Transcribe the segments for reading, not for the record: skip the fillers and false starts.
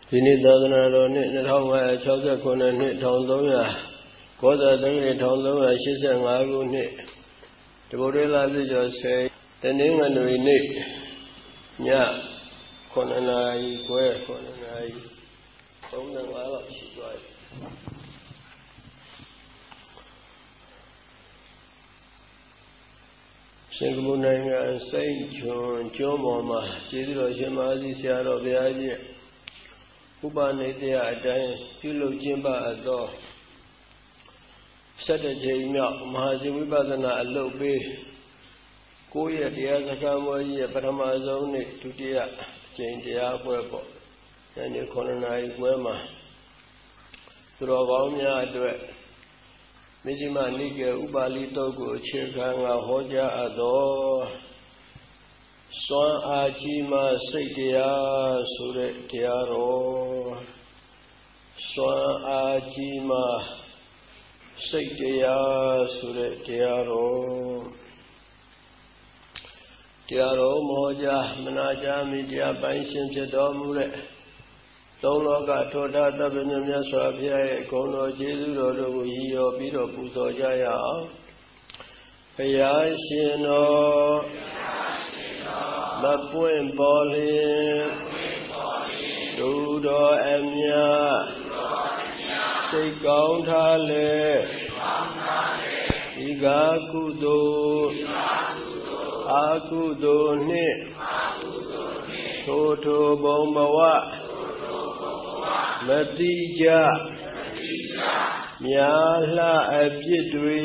ဒီနေ့သာသနာတော်နှစ်2569ခုနှစ်1300ကောဇာတက္ကရာ1385ခုနှစ်တပုရိလပြည့်ကျော်10တနင်္ဂနွေနေ့ည9နာရီခွဲ9နာရီ35လောက်ရှိသွားပြီစင်ကာပူနိုင်ငံစိန့်ချွန်ကျွန်းပေါ်မှာကျေးဇူးတော်ရှင်မဟာစီဆရာတော်ဘုရားကြီးဥပနိဒေယအတိုင်းပြုလုပ်ကျင့်ပအပ်သော17ကြိမ်မြောက်မဟာစီဝိပဿနာအလုပ်ပေး9ရက်တရားစခန်းပွဲကြီးရဲ့ပထမဆုံးနေ့ဒုတိယကြိမ်တရားပွဲပေါ့ညနေ9နာရီခွဲမှာသူတော်ကောင်းများအတွက်မဇ္ဈိမနိကေဥပါလိတုတ်ကိုအခြေခံကဟောကြားအပ်သောစွမ်းအားကြီးမှစိတ်တရားဆိုတဲ့တရားတော်စွမ်းအားကြီးမှစိတ်တရားဆိုတဲ့တရားတော်မောကြားမနာကြားမိတရားပိုင်းရှင်ဖြစ်တော်မူတဲ့သုံးလောကထောထားသဗ္ဗညမြတ်စွာဘုရားရဲ့ဂုဏ်တော်ကျေးဇူးတော်တို့ကိုရည်ရောပြီးတော့ပူဇော်ကြရအောင်ဘုရားရှင်တော်မပွင့်ပေါ်လျင်ဒုတော်အမြတ်စိတ်ကောင်းထားလေဤကားကုသိုလ်အာကုသိုလ်နှင့်ထိုဘုံဘဝမတိကြများလှအပြစ်တွေ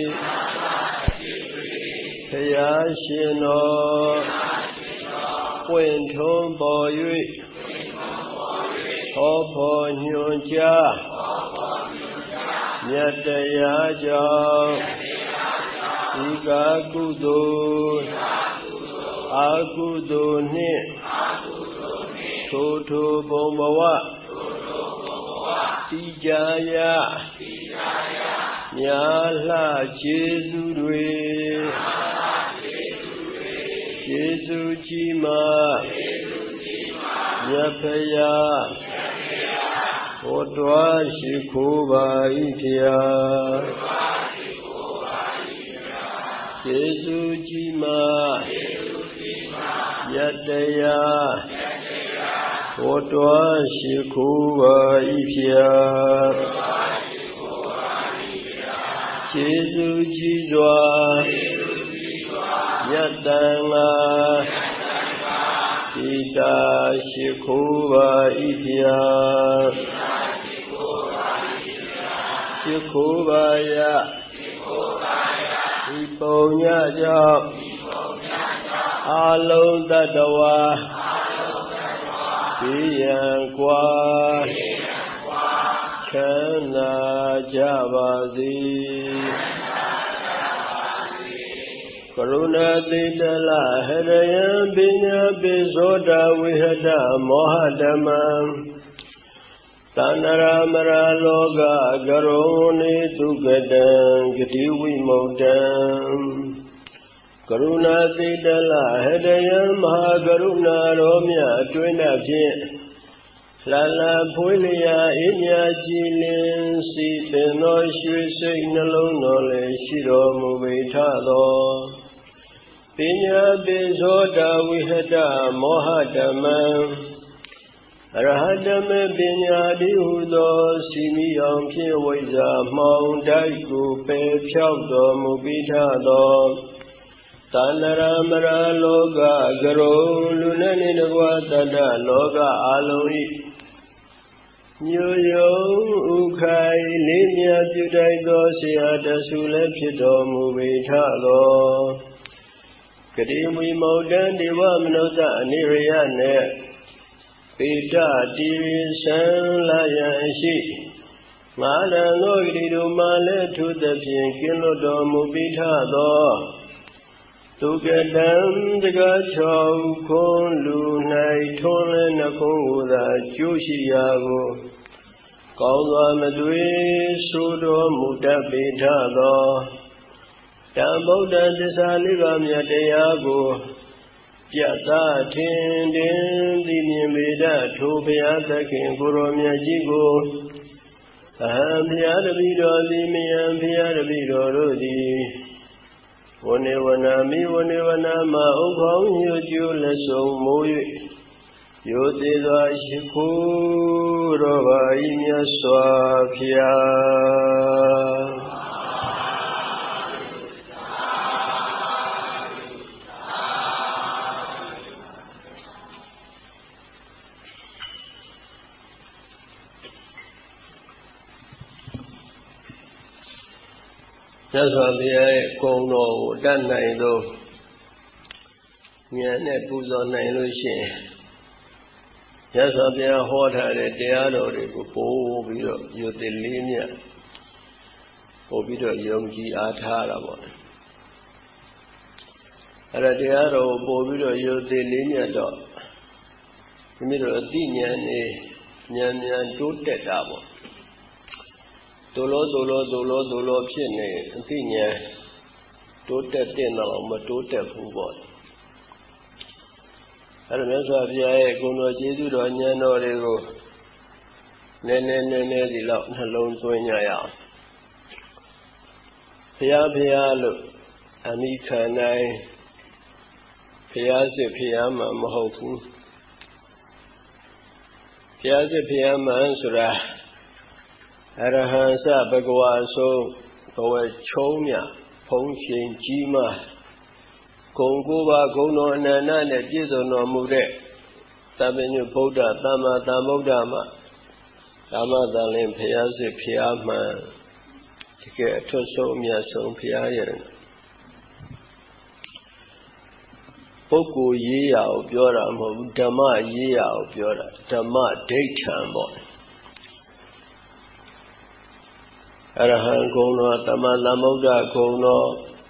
ဘုရားရှင်တော်ပွင့်ထွန်းပေါ်၍ဟောဖို့ညွှန်ကြားမြတ်တရားကြောင့်ဤကားကုသိုလ်အာကုသိုလ်နှင့်ထိုဘုံဘဝတိကြရများလှကျေးဇူးတွေကျေးဇူးကြီးမှမြတ်ဖရာဟောတော်ရှိခိုးပါ၏ဖရာကျေးဇူးကြီးမှမြတ်တရားဟောတော်ရှိခိုးပါ၏ဖရာကျေးဇူးကြီးစွာမြတ်တန်ဃာတိတာရှိခိုးပါ၏ဖရာရှိခိုးပါယဒီပုံညကြောင့်အာလုံးတတ္တဝါဘေးရန်ကွာချမ်းသာကြပါစေကရုဏာတိတလဟရယံပညာပိသောတာဝိဟတမောဟဓမ္မံသန္နရမရလောကကရုဏေတုကတံဂတိဝိမု क्त ံကရုဏာတိတလဟရယံမဟာကရုဏာတော်မြတ်အတွင်းဖြင့်လှလဖွေးလျာအေးမြကြည်လင်စီပင်သောရွှေစိတ်နှလုံးတော်လည်းရှိတော်မူပေထသောပညာပိသောတာဝိဟတမောဟဓမ္မံအရဟတမေပညာတိဟုသောစီမီအောင်ဖြင့်ဝိဇ္ဇာမှောင်တိုက်ကိုပယ်ဖြောက်တော်မူပေထသောသန္နရမရလောကကရုလူနဲ့တကွာတတ္တလောကအာလုံး၏မြို့ယုံဥခိုင်လေးမြတ်ပြုတိုက်သောဆရာတဆူလည်းဖြစ်တော်မူပေထသောဂတိမီမောတံဒေဝမနုဿအနိရိယနှင့်ပေတတိရိသံလာယံရှိငါရံသောဂတိတို့မှလည်းထိုသဖြင့်ကင်းလွတ်တော်မူပေထသောသုကတံတကား6ခွန်လူ၌ထွန်းလဲနှခုံးကိုသာကျိုးရှိရာကိုကောင်းစွာမသွေဆိုတော်မူတတ်ပေထသောတံဗုဒ္ဓသစ္စာလေးပါးမြတ်တရားကိုပြတ်သားထင်တင်သိမြင်ပေတတ်ထိုဘုရားသခင်ကိုရောမြတ်ကြီးကိုအဟံဘုရားတပည့်တော်သည်မယံဘုရားတပည့်တော်တို့သည်ဝနေဝနာမိဝနေဝနာမှာဥပ္ပောင်းညွတ်ကျိုးလက်ဆုံးမိုး၍ယောသေးစွာရှိခိုးတော်ပါ၏မြတ်စွာဘုရားမြတ်စွာဘုရားရဲ့ဂုဏ်တော်ကိုတတ်နိုင်သောဉာဏ်နဲ့ပူဇော်နိုင်လို့ရှိရင်မြတ်စွာဘုရားဟောထားတဲ့တရားတော်တွေကိုပို့ပြီးတော့ယုတ်တိလေးမြတ်ပို့ပြီးတော့ယုံကြည်အားထားတာပေါ့အဲ့ဒါတရားတော်ကိုပို့ပြီးတော့ယုတ်တိလေးမြတ်တော့မိမိတို့အသိဉာဏ်နဲ့ဉာဏ်တိုးတက်တာပေါ့ဒုလောဖြစ်နေအသိဉာဏ်တိုးတက်တဲ့တော့မတိုးတက်ဘူးပေါ့အဲ့ဒါမြတ်စွာဘုရားရဲ့ဂုဏ်တော်ကျေးဇူးတော်ဉာဏ်တော်တွေကိုနည်းနည်းဒီလောက်နှလုံးသွင်းကြရအောင်ဘုရားလို့အမိခံနိုင်ဘုရားစစ်ဘုရားမှမဟုတ်ဘူးဘုရားစစ်ဘုရားမှဆိုတာအရဟံစဘဂဝါဆုံးဘဝချုံးမြဖုံးရှင်ကြီးမှဂုံကိုပါဂုံတော်အနန္တနဲ့ပြည့်စုံတော်မူတဲ့သဗ္ဗညုဗုဒ္ဓသမ္မာသမ္ဗုဒ္ဓမှာဓမ္မသံလင်ဘုရားစစ်ဘုရားမှန်တကယ်အထွတ်ဆုံးအမြတ်ဆုံးဘုရားရဲ့ပုဂ္ဂိုလ်ရေးရာကိုပြောတာမဟုတ်ဘူးဓမ္မရေးရာကိုပြောတာဓမ္မဒိဋ္ဌံပေါ့အရဟံဂုဏ်တော်သမ္မာသမ္ဗုဒ္ဓဂုဏ်တော်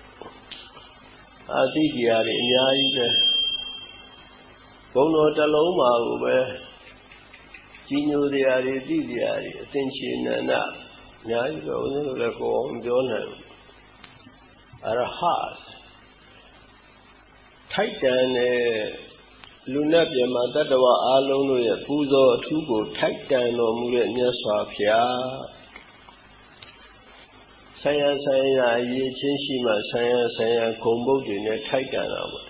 အတိတရားတွေအများကြီးပဲဂုဏ်တော်တစ်လုံးပါကိုပဲကြီးညိုတရားတွေသိတရားတွေအသင်္ချေနန္ဒအများကြီးပဲဦးဇင်းတို့လည်းကိုယ်အောင်ပြောနိုင်အရဟထိုက်တန်တဲ့လူနဲ့ပြမတတ္တဝအားလုံးတို့ရဲ့ပူဇော်အထူးကိုထိုက်တန်တော်မူတဲ့မြတ်စွာဘုရားဆံရအရေးချင်းရှိမှဆံရဂုံဘုတ်တွေနဲ့ထိုက်တန်တာပေါ့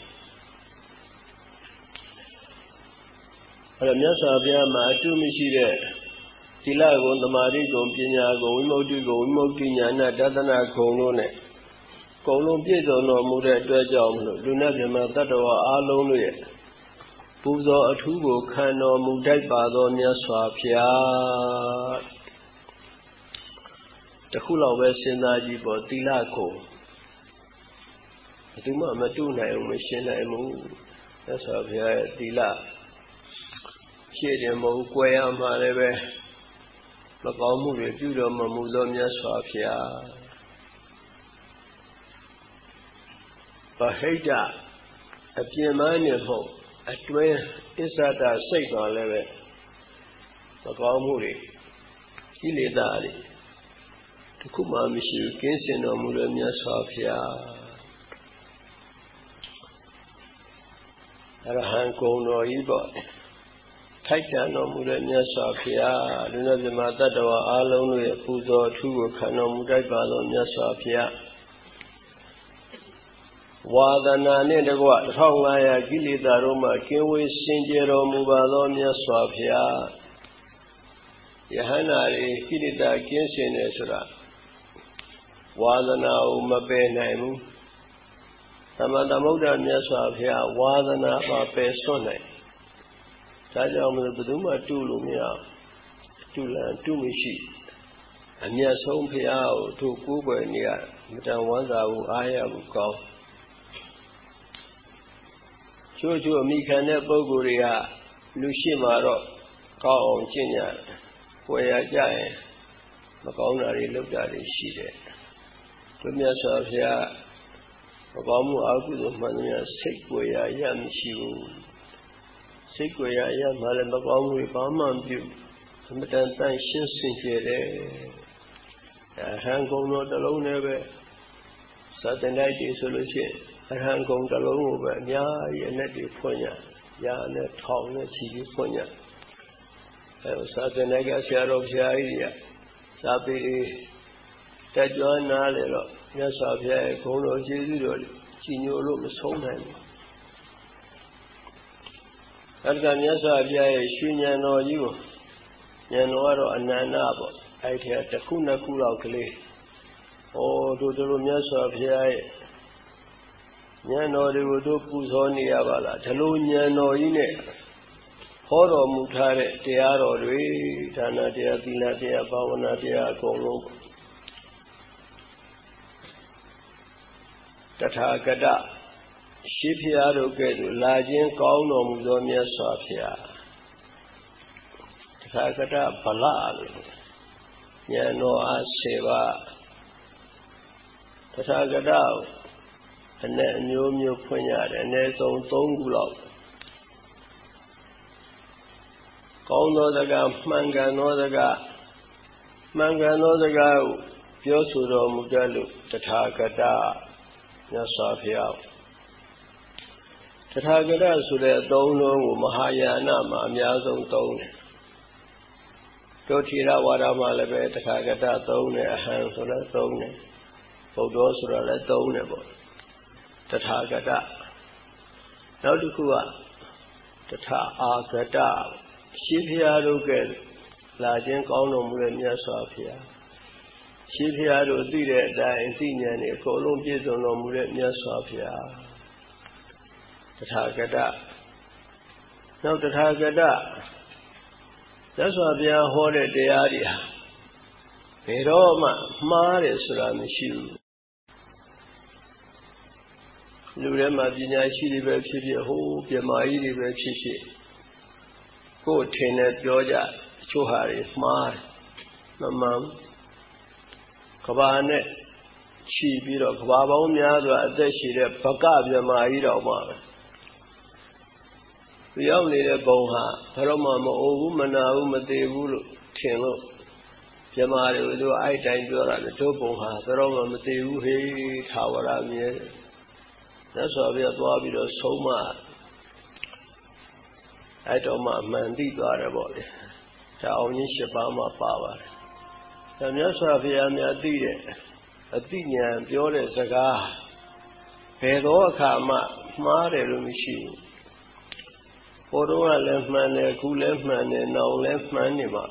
အဲ့ဒါမြတ်စွာဘုရားမှာအတုမရှိတဲ့သီလဂုဏ်သမာဓိဂုဏ်ပညာဂုဏ်ဝိမု ക്തി ဂုဏ်ဝိမု ക്തി ဉာဏတသနာဂုဏ်တို့နဲ့ဂုဏ်လုံးပြည့်စုံတော်မူတဲ့အတွက်ကြောင့်မလို့လူနဲ့ပြမတတ္တဝါအားလုံးတို့ရဲ့ပူဇော်အထူးကိုခံတော်မူတတ်ပါသောမြတ်စွာဘုရားတခုလောက်ပဲစဉ်းစားကြည့်ပေါ့သီလကိုဘယ်သူမှမတုနိုင်ဘူးမရှင်းနိုင်ဘူးမြတ်စွာဘုရားရဲ့သီလရှေ့တယ်မဟုတ်ကွယ်ရမှာလည်းပဲမကောင်းမှုတွေပြုတော်မမူသောမြတ်စွာဘုရားပဟိတအပြင်ပန်းနဲ့မဟုတ်အတွင်းအစ္ဆဒစိတ်ပါလည်းပဲမကောင်းမှုတွေကိလေသာတွေတခုမှမရှိဘူးကင်းစင်တော်မူတဲ့မြတ်စွာဘုရားအရဟံဂုဏ်တော်ကြီးပေါ့ထိုက်တန်တော်မူတဲ့မြတ်စွာဘုရားလူနာမြမတတ္တဝါအားလုံးတို့ရဲ့ပူဇော်အထူးကိုခံတော်မူတတ်ပါသောမြတ်စွာဘုရားဝါဒနာနှင့်တကွ1500ကိလေသာတို့မှကင်းဝေးစင်ကြယ်တော်မူပါသောမြတ်စွာဘုရားယဟန္တာတွေကိလေသာကင်းစင်တယ်ဆိုတာဝါဒနာကိုမပယ်နိုင်ဘူးသမ္မာသမ္ဗုဒ္ဓမြတ်စွာဘုရားဝါဒနာပါပယ်စွန့်နိုင်ဒါကြောင့်မလို့ဘယ်သူမှတူလို့မရတူလန်တူမရှိအမြတ်ဆုံးဘုရားကိုတို့ကိုးကွယ်နေရမတန်ဝမ်းသာဘူးအားရဘူးကောင်းချို့အမိခံတဲ့ပုဂ္ဂိုလ်တွေကလူရှိမှတော့ကောင်းအောင်ကျင့်ကြတယ်။ကိုယ်ရကြရင်မကောင်းတာတွေလုပ်တာတွေရှိတယ်။တို့မြတ်စွာဘုရားမကောင်းမှုအကုသိုလ်မှန်သမျှစိတ်ကိုယ်ရရမရှိဘူး။စိတ်ကိုယ်ရမှလည်းမကောင်းမှုဘာမှမပြုအမတန်တန်ရှင်းစင်ကြယ်တယ်။ဟန်ကုန်တော်တစ်လုံးနဲ့ပဲသာသနာ့တည်ဆိုလို့ရှိရင်အရဟံဂုံတစ်လုံးကိုပဲအများကြီးအနဲ့တွေဖွင့်ရရာနဲ့ထောင်နဲ့ချီပြီးဖွင့်ရစာသင်တဲ့ကဆရာတော်ဘုရားကြီးတွေကစာပေတက်ကြွနားလေတော့မြတ်စွာဘုရားရဲ့ဂုဏ်တော်ကျေးဇူးတော်ကြီးညိုလို့မဆုံးနိုင်ဘူးအဲ့ဒါမြတ်စွာဘုရားရဲ့ရွှေဉာဏ်တော်ကြီးကိုဉာဏ်တော်ကတော့အနန္တပေါ့အဲ့ဒီတစ်ခုနှစ်ခုလောက်ကလေးတို့တို့မြတ်စွာဘုရားရဲ့ဉာဏ်တော်တွေကိုတို့ပူဇော်နေရပါလားဒီလိုဉာဏ်တော်ကြီးနဲ့ဟောတော်မူထားတဲ့တရားတော်တွေဒါနတရားသီလတရားဘာဝနာတရားအကုန်လုံးတထာဂတရှိဖျားတို့ကဲ့သို့လာခြင်းကောင်းတော်မူသောမြတ်စွာဘုရားတထာဂတဗလလို့ဉာဏ်တော်အား7ပါးတထာဂတအနဲ့အမျိုးမျိုးဖွင့်ရတယ်အနည်းဆုံး3ခုလောက်ကောင်းသောစကားမှန်ကန်သောစကားမှန်ကန်သောစကားကိုပြောဆိုတော်မူတတ်လို့တထာဂတမြတ်စွာဘုရားတထာဂတဆိုတဲ့အသုံးလုံးကိုမဟာယာနမှာအများဆုံးသုံးတယ်တို့ထေရဝါဒမှာလည်းပဲတထာဂတသုံးတယ်အဟံဆိုလည်းသုံးတယ်ဗုဒ္ဓောဆိုတာလည်းသုံးတယ်ပေါ့တထာဂတနောက်တစ်ခုကတထာအာဂတရှိဖျားတို့ကဲ့လာခြင်းကောင်းတော်မူတဲ့မြတ်စွာဘုရားရှိဖျားတို့သိတဲ့အတိုင်းအသိဉာဏ်တွေအကုန်လုံးပြည့်စုံတော်မူတဲ့မြတ်စွာဘုရားတထာဂတနောက်တထာဂတမြတ်စွာဘုရားဟောတဲ့တရားတွေဟာဘယ်တော့မှမှားတယ်ဆိုတာမရှိဘူးလူထဲမှာပညာရှိတွေပဲဖြစ်ဖြစ်ပြမာကြီးတွေပဲဖြစ်ဖြစ်ကိုယ်ထင်နဲ့ပြောကြအချို့ဟာတွေမှားမမှန်ကဘာနဲ့ခြီးပြီးတော့ကဘာပေါင်းများစွာအသက်ရှိတဲ့ဘကပြမာကြီးတော်မှာပဲရောက်နေတဲ့ဘုံဟာဘယ်တော့မှမအိုဘူးမနာဘူးမသေးဘူးလို့ထင်လို့ပြမာတွေတို့အဲ့တိုင်းပြောတာလေတို့ဘုံဟာဘယ်တော့မှမသေးဘူးဟေးထာဝရမြဲသက်စွာပြသွားပြီးတော့ဆုံးမအဲ့တော့မှအမှန်သိသွားတယ်ပေါ့လေဒါအောင်ကြီး7ပါးမှပါပါတယ်ဒါမြတ်စွာဘုရားများသိတဲ့အသိဉာဏ်ပြောတဲ့စကားဘယ်တော့အခါမှမှားတယ်လို့မရှိဘူးဟိုတော့ကလည်းမှန်တယ်ခုလည်းမှန်တယ်နောင်လည်းမှန်နေမှာ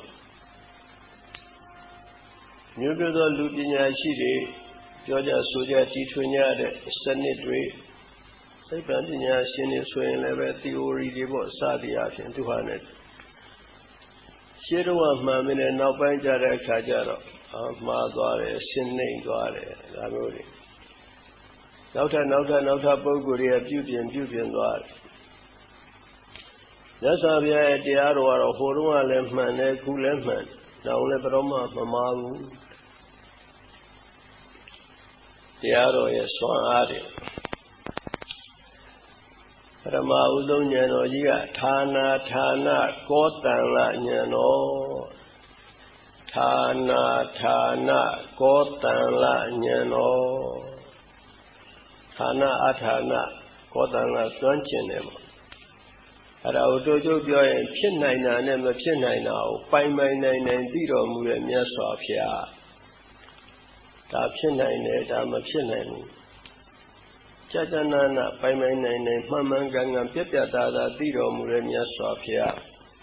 မျိုးပြသောလူပညာရှိတွေပြောကြဆိုကြတီထွင်ကြတဲ့စနစ်တွေစိတ်ပညာရှင်တွေဆိုရင်လည်းပဲ theory တွေပေါ့စသည်အဖြစ်သူဟာနဲ့ရှင်းတော့မှန်မင်းနောက်ပိုင်းကြတဲ့အခါကျတော့မှားသွားတယ်ရှင်းနှိမ့်သွားတယ်ဒါမျိုးတွေနောက်ထပ်ပုဂ္ဂိုလ်တွေကပြုပြင်သွားတယ်မြတ်စွာဘုရားရဲ့တရားတော်ကတော့ဟိုတုန်းကလည်းမှန်တယ်ခုလည်းမှန်နောက်လည်းဘယ်တော့မှမမှားဘူးတရားတော်ရဲ့စွမ်းအားတွေပရမဥဆုံးဉာဏ်တော်ကြီးကဌာနကောတံလဉာဏ်တော်ဌာနကောတံလဉာဏ်တော်ဌာနအဌာနကောတံလစွမ်းကျင်တယ်ပေါ့အဲ့ဒါကိုတို့ကျုပ်ပြောရင်ဖြစ်နိုင်တာနဲ့မဖြစ်နိုင်တာကိုပိုင်နိုင်သိတော်မူတဲ့မြတ်စွာဘုရားဒါဖြစ်နိုင်တယ်ဒါမဖြစ်နိုင်ဘူးကြာနာပိုင်နိုင်မှန်မှန်ကန်ကန်ပြတ်သားသိတော်မူတဲ့မြတ်စွာဘုရား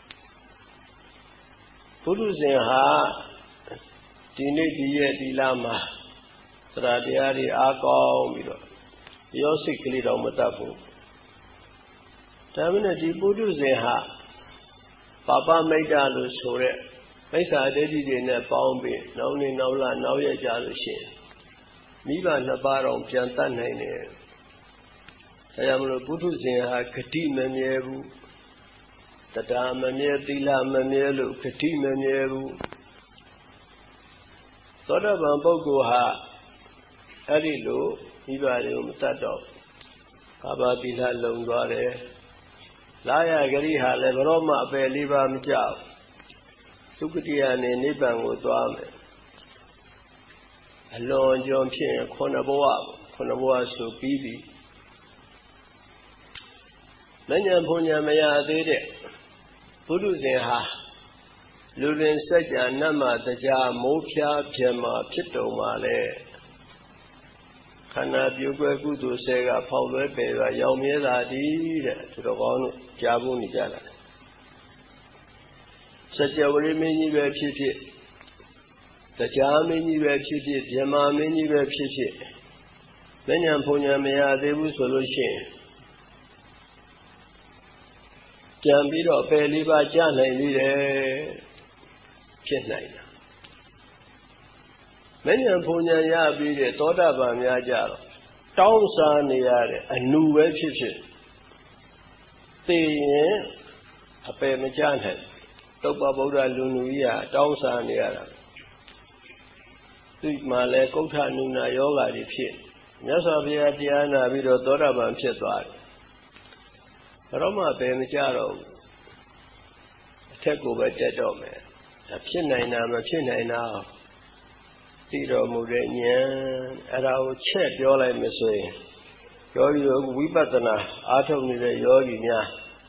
ဘုရုဇင်ဟာဒီနေ့ဒီရက်ဒီလမှာသရတရားတွေအားကောင်းပြီးတော့ရောစိတ်ကလေးတော့မတတ်ဘူးဒါမနဲ့ဒီပုထုဇဉ်ဟာပါပမိတ်တလို့ဆိုတဲ့မိစ္ဆာဒိဋ္ဌိတွေနဲ့ပေါင်းပြီးနောက်နေ့နောက်လနောက်ရက်ကြလို့ရှိရင်မိဘ2ပါးတော့ပြန်တတ်နိုင်တယ်ဒါကြောင့်မလို့ပုထုဇဉ်ဟာဂတိမမြဲဘူးတရားမမြဲသီလမမြဲလို့ဂတိမမြဲဘူးသောတပန်ပုဂ္ဂိုလ်ဟာအဲ့ဒီလိုမိဘတွေကိုမတတ်တော့ဘာဘာသီလလုံသွားတယ်လာရဂရိဟာလည်းဘယ်တော့မှအပယ်လေးပါးမကြောက်သုခတိယနဲ့နိဗ္ဗာန်ကိုသွားမယ်အလွန်ကြုံဖြစ်ရင်9 ဘဝဆိုပြီးပြီ Many Punyamaya did it. Buddhism ha. Lurin Saja Nama Taja Mopia Pema Pito Male. Kana Buga Gudu Sega Paulo Beva Yomeda did to the one Jabuni Jala. Such a very many were pity. The Jamini were pity, Yamamini were pity. Many Punyamaya they will solution. Jambiro Peliba Jana Lide Chetnina. Many Punyaya be the Toda Bamyajaro. Townsan Yare, a new webship. A Pemajan. Topa Boda Lunuia, Townsan Yara. Male Kota Nuna Yoga the Pit. Nasabia Diana Vido Toda Bam Chetwar. Roma Pemijaro take over that dome. A Chinina, Machinina, Tito Murenian, and I will check your like Missy. Yogi Wibatana, Atom the Yogi Nya.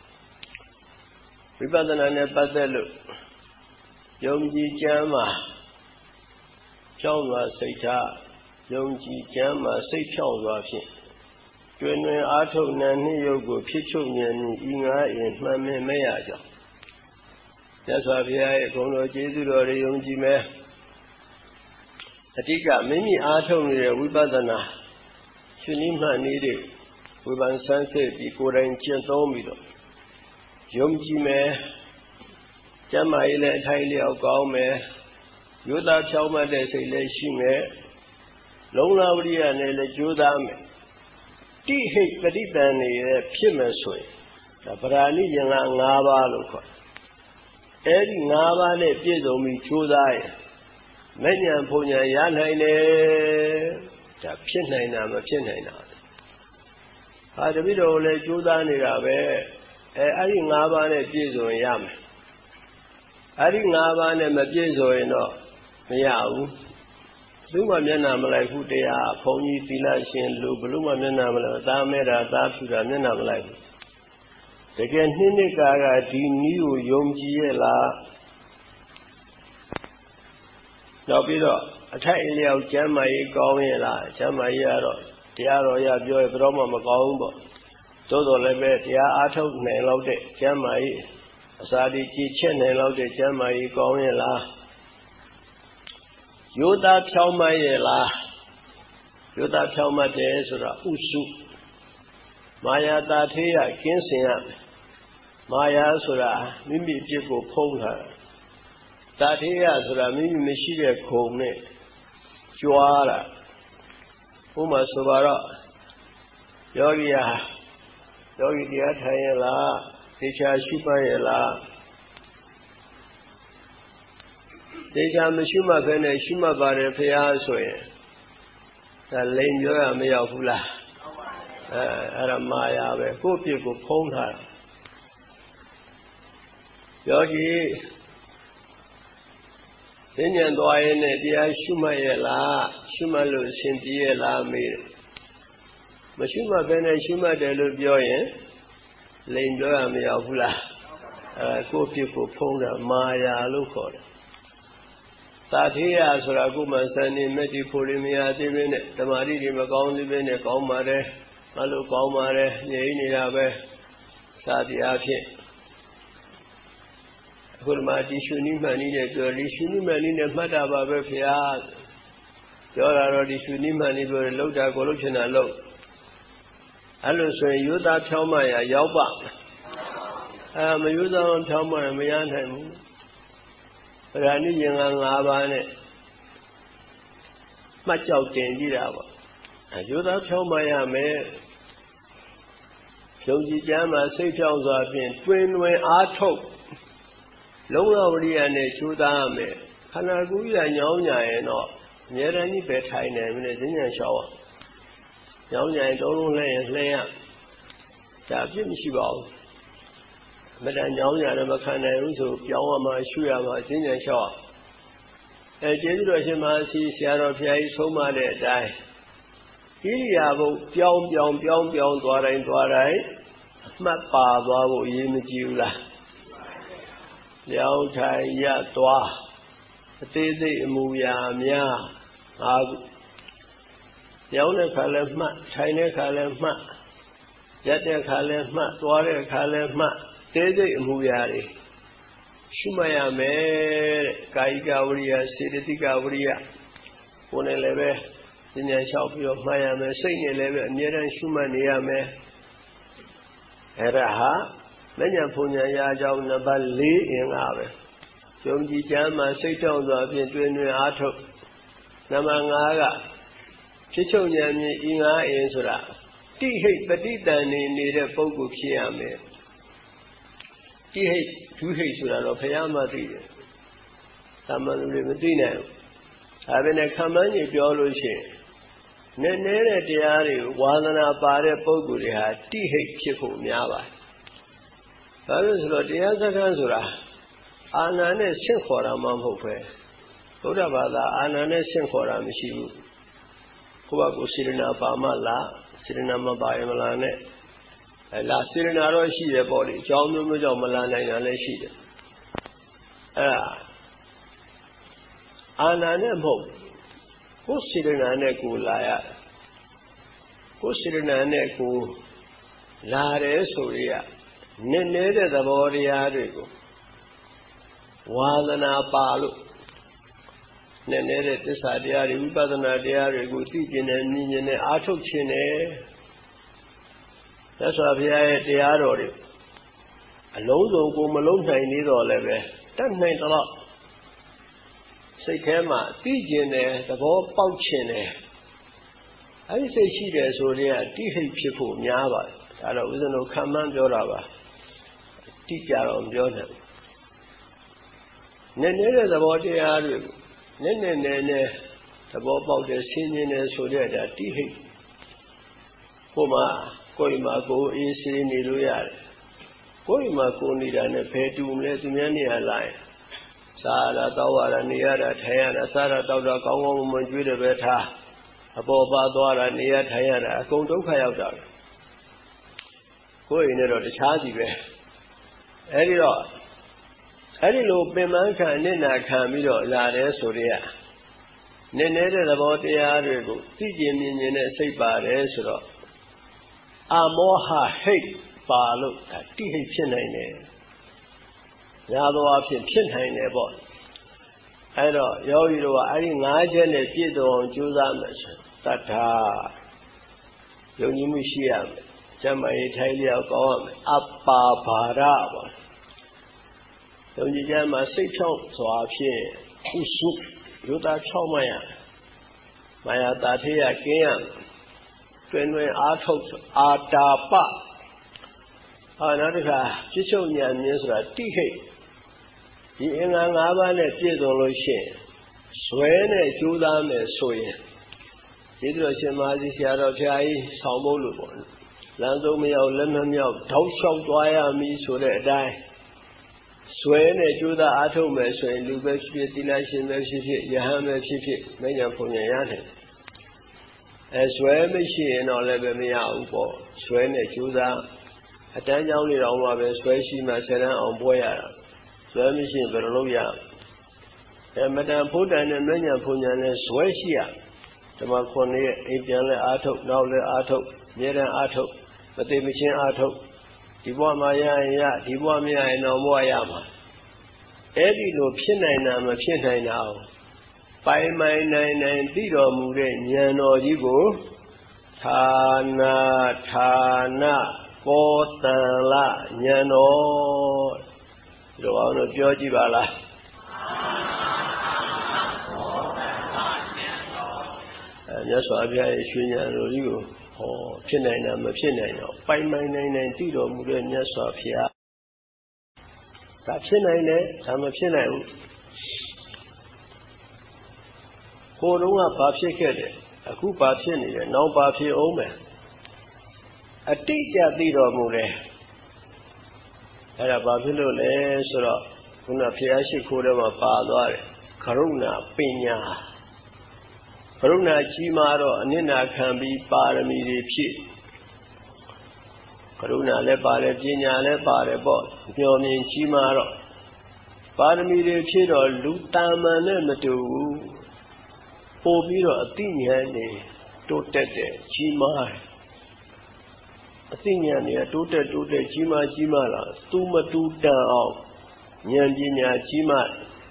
Wibatana Nepatelu, Yomji Jama, Chongwa Seta, Yomji Jama, Say Chongwa. When Atom Nani Yogo, Pichunian, Inga, and Mamma Mayaja. That's why I go to Jesus or the young Jime. Atika, many Atom Wibadana. Shunima needed. We want sunset before I can't me. Young Jime, Jamaile, Taili of Gaume, Yoda Chama de Seleshime, Longa and Judame. He hate Petitani, Pimasway. The Parani Yang Nava look. Eddie Nava ne Piedomi Chudai. Many Amponia Yanine, the Pinina, Machinina. I the widow let Judani Rabe, adding Nava ne Piezo Yam. Adding Nava ne Majezo eno, Miao. Luma Menamala, who they are, Pony Filashin, Luma Menamala, Damera, Dapsuda, Menamala. Again, Hinikaga, the new Yomjiela. Now, Bido, a tiny of Jamai Gomela, Jamayaro, Tiaro Yajo, Broma Magombo, Todo Lebe, Tia Ato, Nelode, Jamai, Sadi Chichen, Nelode, Jamai Gomela. Yoda Chaumayela Yoda Chaumade Sura Usu Maya Datea Kinsia Maya Sura Mimi Pico Pona Datea Sura Mimi Mishia Kome Juara Uma Subara Yogia Yogi Diatayela Techa Shimayela Deja Mishuma Vene Shima Bare Piasoe. The lane Yoga Mayafula. Aramaya, go people, Ponta. Yogi Indian Doyene, Dia Shumayela, Shumalu, Sintiela made. Mashuma Vene Shuma de Lubioye, lane Yoga Mayafula. Go people, Ponta, Maya, Luco. Tatia Suraguma Sani Metipurimia Divine, the Maridi Magon Divine, Comare, Malu Comare, Yainabe, Sadiachi. Kurmati Shunimani, Shunimani, Mataba Pia, Yora Shunimani, Loda Goluchina Low. Also, Yuda Tomaya, Yauba. I am a user on Toma, Mayan. Rani Yang much out in Dirava. And you don't tell my ame. Joji Jama say Jones are being twin way Arto. Longa and a Chudame. Kanaguya Yonya and all. Near any bedtime in a dinner shower. Yonya don't lay up. Jim Shibal. Madame Yonya and Macana, so Yawama, Shuyama, dinner shower. A generation sees Sierra Pia so much die. Iliabo, Pion, Dwarai, မှတ်ပါသွားဖို့အရေးမကြီးဘူးလားလျောင်းထိုင်ရသွားအသေးစိတ်အမူအရာများ၅ခုလျောင်းတဲ့ခါလဲမှတ်ထိုင်တဲ့ခါလဲမှတ်ရက်တဲ့ခါလဲမှတ်သွားတဲ့ခါလဲမှတ်သေးစိတ်အမူအရာတွေရှုမှတ်ရမယ်တဲ့ကာယကဝိရိယစေတသိကဝိရိယကိုယ်နဲ့လည်းပဲဉာဏ်လျှောက်ပြီးတော့မှတ်ရမယ်စိတ်နဲ့လည်းပဲအမြဲတမ်းရှုမှတ်နေရမယ်အဲ့ဒါဟာမဉ္ဇဉ်ဘုံဉာဏ်ရာကြောင့်နံပါတ်4အင်္ဂါပဲယုံကြည်ကြမ်းမှစိတ်တောင့်စွာဖြင့်တွင်တွင်အားထုတ်နံပါတ်5ကဖြစ်ချုပ်ဉာဏ်မြင်ဤ5အင်ဆိုတာတိဟိတ်ပဋိတန်နေနေတဲ့ပုဂ္ဂိုလ်ဖြစ်ရမယ်တိဟိတ်ဒုဟိတ်ဆိုတာတော့ဘုရားမှသိတယ်သာမန်လူတွေမသိနိုင်ဘူးဒါပေမဲ့ခံမှန်းကြီးပြောလို့ရှိရင်နည်းနည်းတဲ့တရားတွေဝါသနာပါတဲ့ပုဂ္ဂိုလ်တွေဟာတိဟိတ်ဖြစ်ဖို့များပါတယ်ဘာလို့ဆိုတော့တရားစကားဆိုတာအာဏာနဲ့ဆင့်ခေါ်တာမှမဟုတ်ပဲဘုရားဘာသာအာဏာနဲ့ဆင့်ခေါ်တာမရှိဘူးကိုယ့်ဘာကိုစေရနာပါမလားစေရနာမပါရင်မလားနဲ့လာစေရနာတော့ရှိတယ်ပေါ့လေအကြောင်းမျိုးမျိုးကြောင့်မလာနိုင်တာလည်းရှိတယ်အဲ့ဒါအာဏာနဲ့မဟုတ်ကိုယ်စေရနာနဲ့ကိုလာရကိုယ်စေရနာနဲ့ကိုလာတယ်ဆိုရနည်းနည်းတဲ့သဘောတရားတွေကိုဝါသနာပါလို့နည်းနည်းတဲ့သစ္စာတရားတွေဝိပဿနာတရားတွေကိုသိကျင်တယ်မြင်ကျင်တယ်အားထုတ်ခြင်းတယ်သက်စွာဘုရားရဲ့တရားတော်တွေအလုံးစုံကိုမလုံးနိုင်သေးတော့လည်းပဲတတ်နိုင်တော့စိတ်ထဲမှာသိကျင်တယ်သဘောပေါက်ခြင်းတယ်အဲဒီစိတ်ရှိတယ်ဆိုရင်တိဟိတ်ဖြစ်ဖို့များပါတယ်ဒါတော့ဦးဇင်းတို့ခံမှန်းပြောတာပါတိကြတော့မပြောနိုင်ဘူးနည်းနည်းတဲ့သဘောတရားတွေကိုနည်းနည်းသဘောပေါက်တယ်ဆင်းရဲတယ်ဆိုတဲ့ဒါတိဟိတ်ကိုယ်မှာကိုယ်အေးဆေးနေလို့ရတယ်ကိုယ်မှာကိုယ်နေတာနဲ့ဘယ်တူမလဲသူများနေရလားစားရတာတောက်ရတာနေရတာထိုင်ရတာစားရတာတောက်တာကောင်းကောင်းမွန်ကျွေးတယ်ပဲထားအပေါ်ပါသွားတာနေရထိုင်ရတာအကုန်ဒုက္ခရောက်တာကိုယ်ရင်တော့တခြားစီပဲအဲ့ဒီလိုပင်ပန်းခံအနစ်နာခံပြီးတော့လာတယ်ဆိုရနည်းနည်းတဲ့သဘောတရားတွေကိုသိကျင်မြင်ကျင်တဲ့စိတ်ပါတယ်ဆိုတော့အမောဟဟိတ်ပါလို့တိဟိတ်ဖြစ်နိုင်တယ်ညာသောအဖြစ်ဖြစ်နိုင်တယ်ပေါ့အဲ့တော့ယောဂီတို့ကအဲ့ဒီ5ချက်နဲ့ပြည့်စုံအောင်ကြိုးစားမယ်ဆိုတတ္ထာယုံကြည်မှုရှိရမယ်ကျမ်းမာရေးထိုင်လျောက်ကောင်းရမယ်အပ္ပါဘာရပေါ့ယုံကြည်ကြမှာစိတ်ဖြောင့်စွာဖြင့်ဥစုယုတာဖြောင့်မရမာယာတာထေရကင်းရတွင်တွင်အားထုတ်အာတာပနောက်တစ်ခါဖြစ်ချုပ်ဉာဏ်မြင်ဆိုတာတိဟိတ်ဒီအင်္ဂါ5ပါးနဲ့ပြည့်စုံလို့ရှိရင်ဇွဲနဲ့ကြိုးစားမယ်ဆိုရင်ဒီလိုရှင်မကြီးဆရာတော်ဘုရားကြီးဆောင်ဖို့လို့ပေါ့လမ်းဆုံးမရောက်လက်မမြောက်ထောက်လျှောက်သွားရမည်ဆိုတဲ့အတိုင်းဇွဲနဲ့ကြိုးစားအားထုတ်မယ်ဆိုရင်လူပဲဖြစ်ဖြစ်သီလရှင်ပဲဖြစ်ဖြစ်ယဟန်ပဲဖြစ်ဖြစ်မဉ္ဇဉ်ဘုံဉာဏ်ရတယ်ဇွဲမရှိရင်တော့လည်းပဲမရဘူးပေါ့ဇွဲနဲ့ကြိုးစားအတန်းကြောင်းနေတော့မှပဲဇွဲရှိမှဆယ်တန်းအောင်ပွဲရတာဇွဲမရှိရင်ဘယ်လိုလုပ်ရမတန်ဖို့တန်တဲ့မဉ္ဇဉ်ဘုံဉာဏ်နဲ့ဇွဲရှိရဓမ္မ9ရက်အိမ်ပြန်လဲအားထုတ်နောက်လဲအားထုတ်အမြဲတမ်းအားထုတ်မသိမချင်းအားထုတ်ဒီဘဝမှာရရင်ရဒီဘဝမရရင်တော့ဘဝရမှာအဲ့ဒီလိုဖြစ်နိုင်တာမဖြစ်နိုင်တာအောင်ပိုင်နိုင်သိတော်မူတဲ့ဉာဏ်တော်ကြီးကိုဌာနကောတံလဉာဏ်တော်ဒီလိုအောင်လို့ပြောကြည့်ပါလားမြတ်စွာဘုရားရဲ့ရွှေဉာဏ်တော်ကြီးကိုဖြစ်နိုင်တာမဖြစ်နိုင်တော့ပိုင်နိုင်သိတော်မူတဲ့မြတ်စွာဘုရားဒါဖြစ်နိုင်တယ်ဒါမဖြစ်နိုင်ဘူးကိုယ်တော့ကဘာဖြစ်ခဲ့တယ်အခုဘာဖြစ်နေတယ်နောက်ဘာဖြစ်အောင်မယ်အတိအကျသိတော်မူတယ်အဲ့ဒါဘာဖြစ်လို့လဲဆိုတော့ခုနဘုရားရှိခိုးထဲမှာပါသွားတယ်ကရုဏာပညာကရုဏာကြီးမားတော့အနစ်နာခံပြီးပါရမီတွေဖြည့်ကရုဏာလည်းပါတယ်ပညာလည်းပါတယ်ပေါ့မျှော်မြင်ကြီးမားတော့ပါရမီတွေဖြည့်တော့လူတာမန်နဲ့မတူဘူးပို့ပြီးတော့အသိဉာဏ်နဲ့တိုးတက်တယ်ကြီးမားတယ်အသိဉာဏ်နဲ့တိုးတက်ကြီးမားလာသူမတူတန်အောင်ဉာဏ်ပညာကြီးမား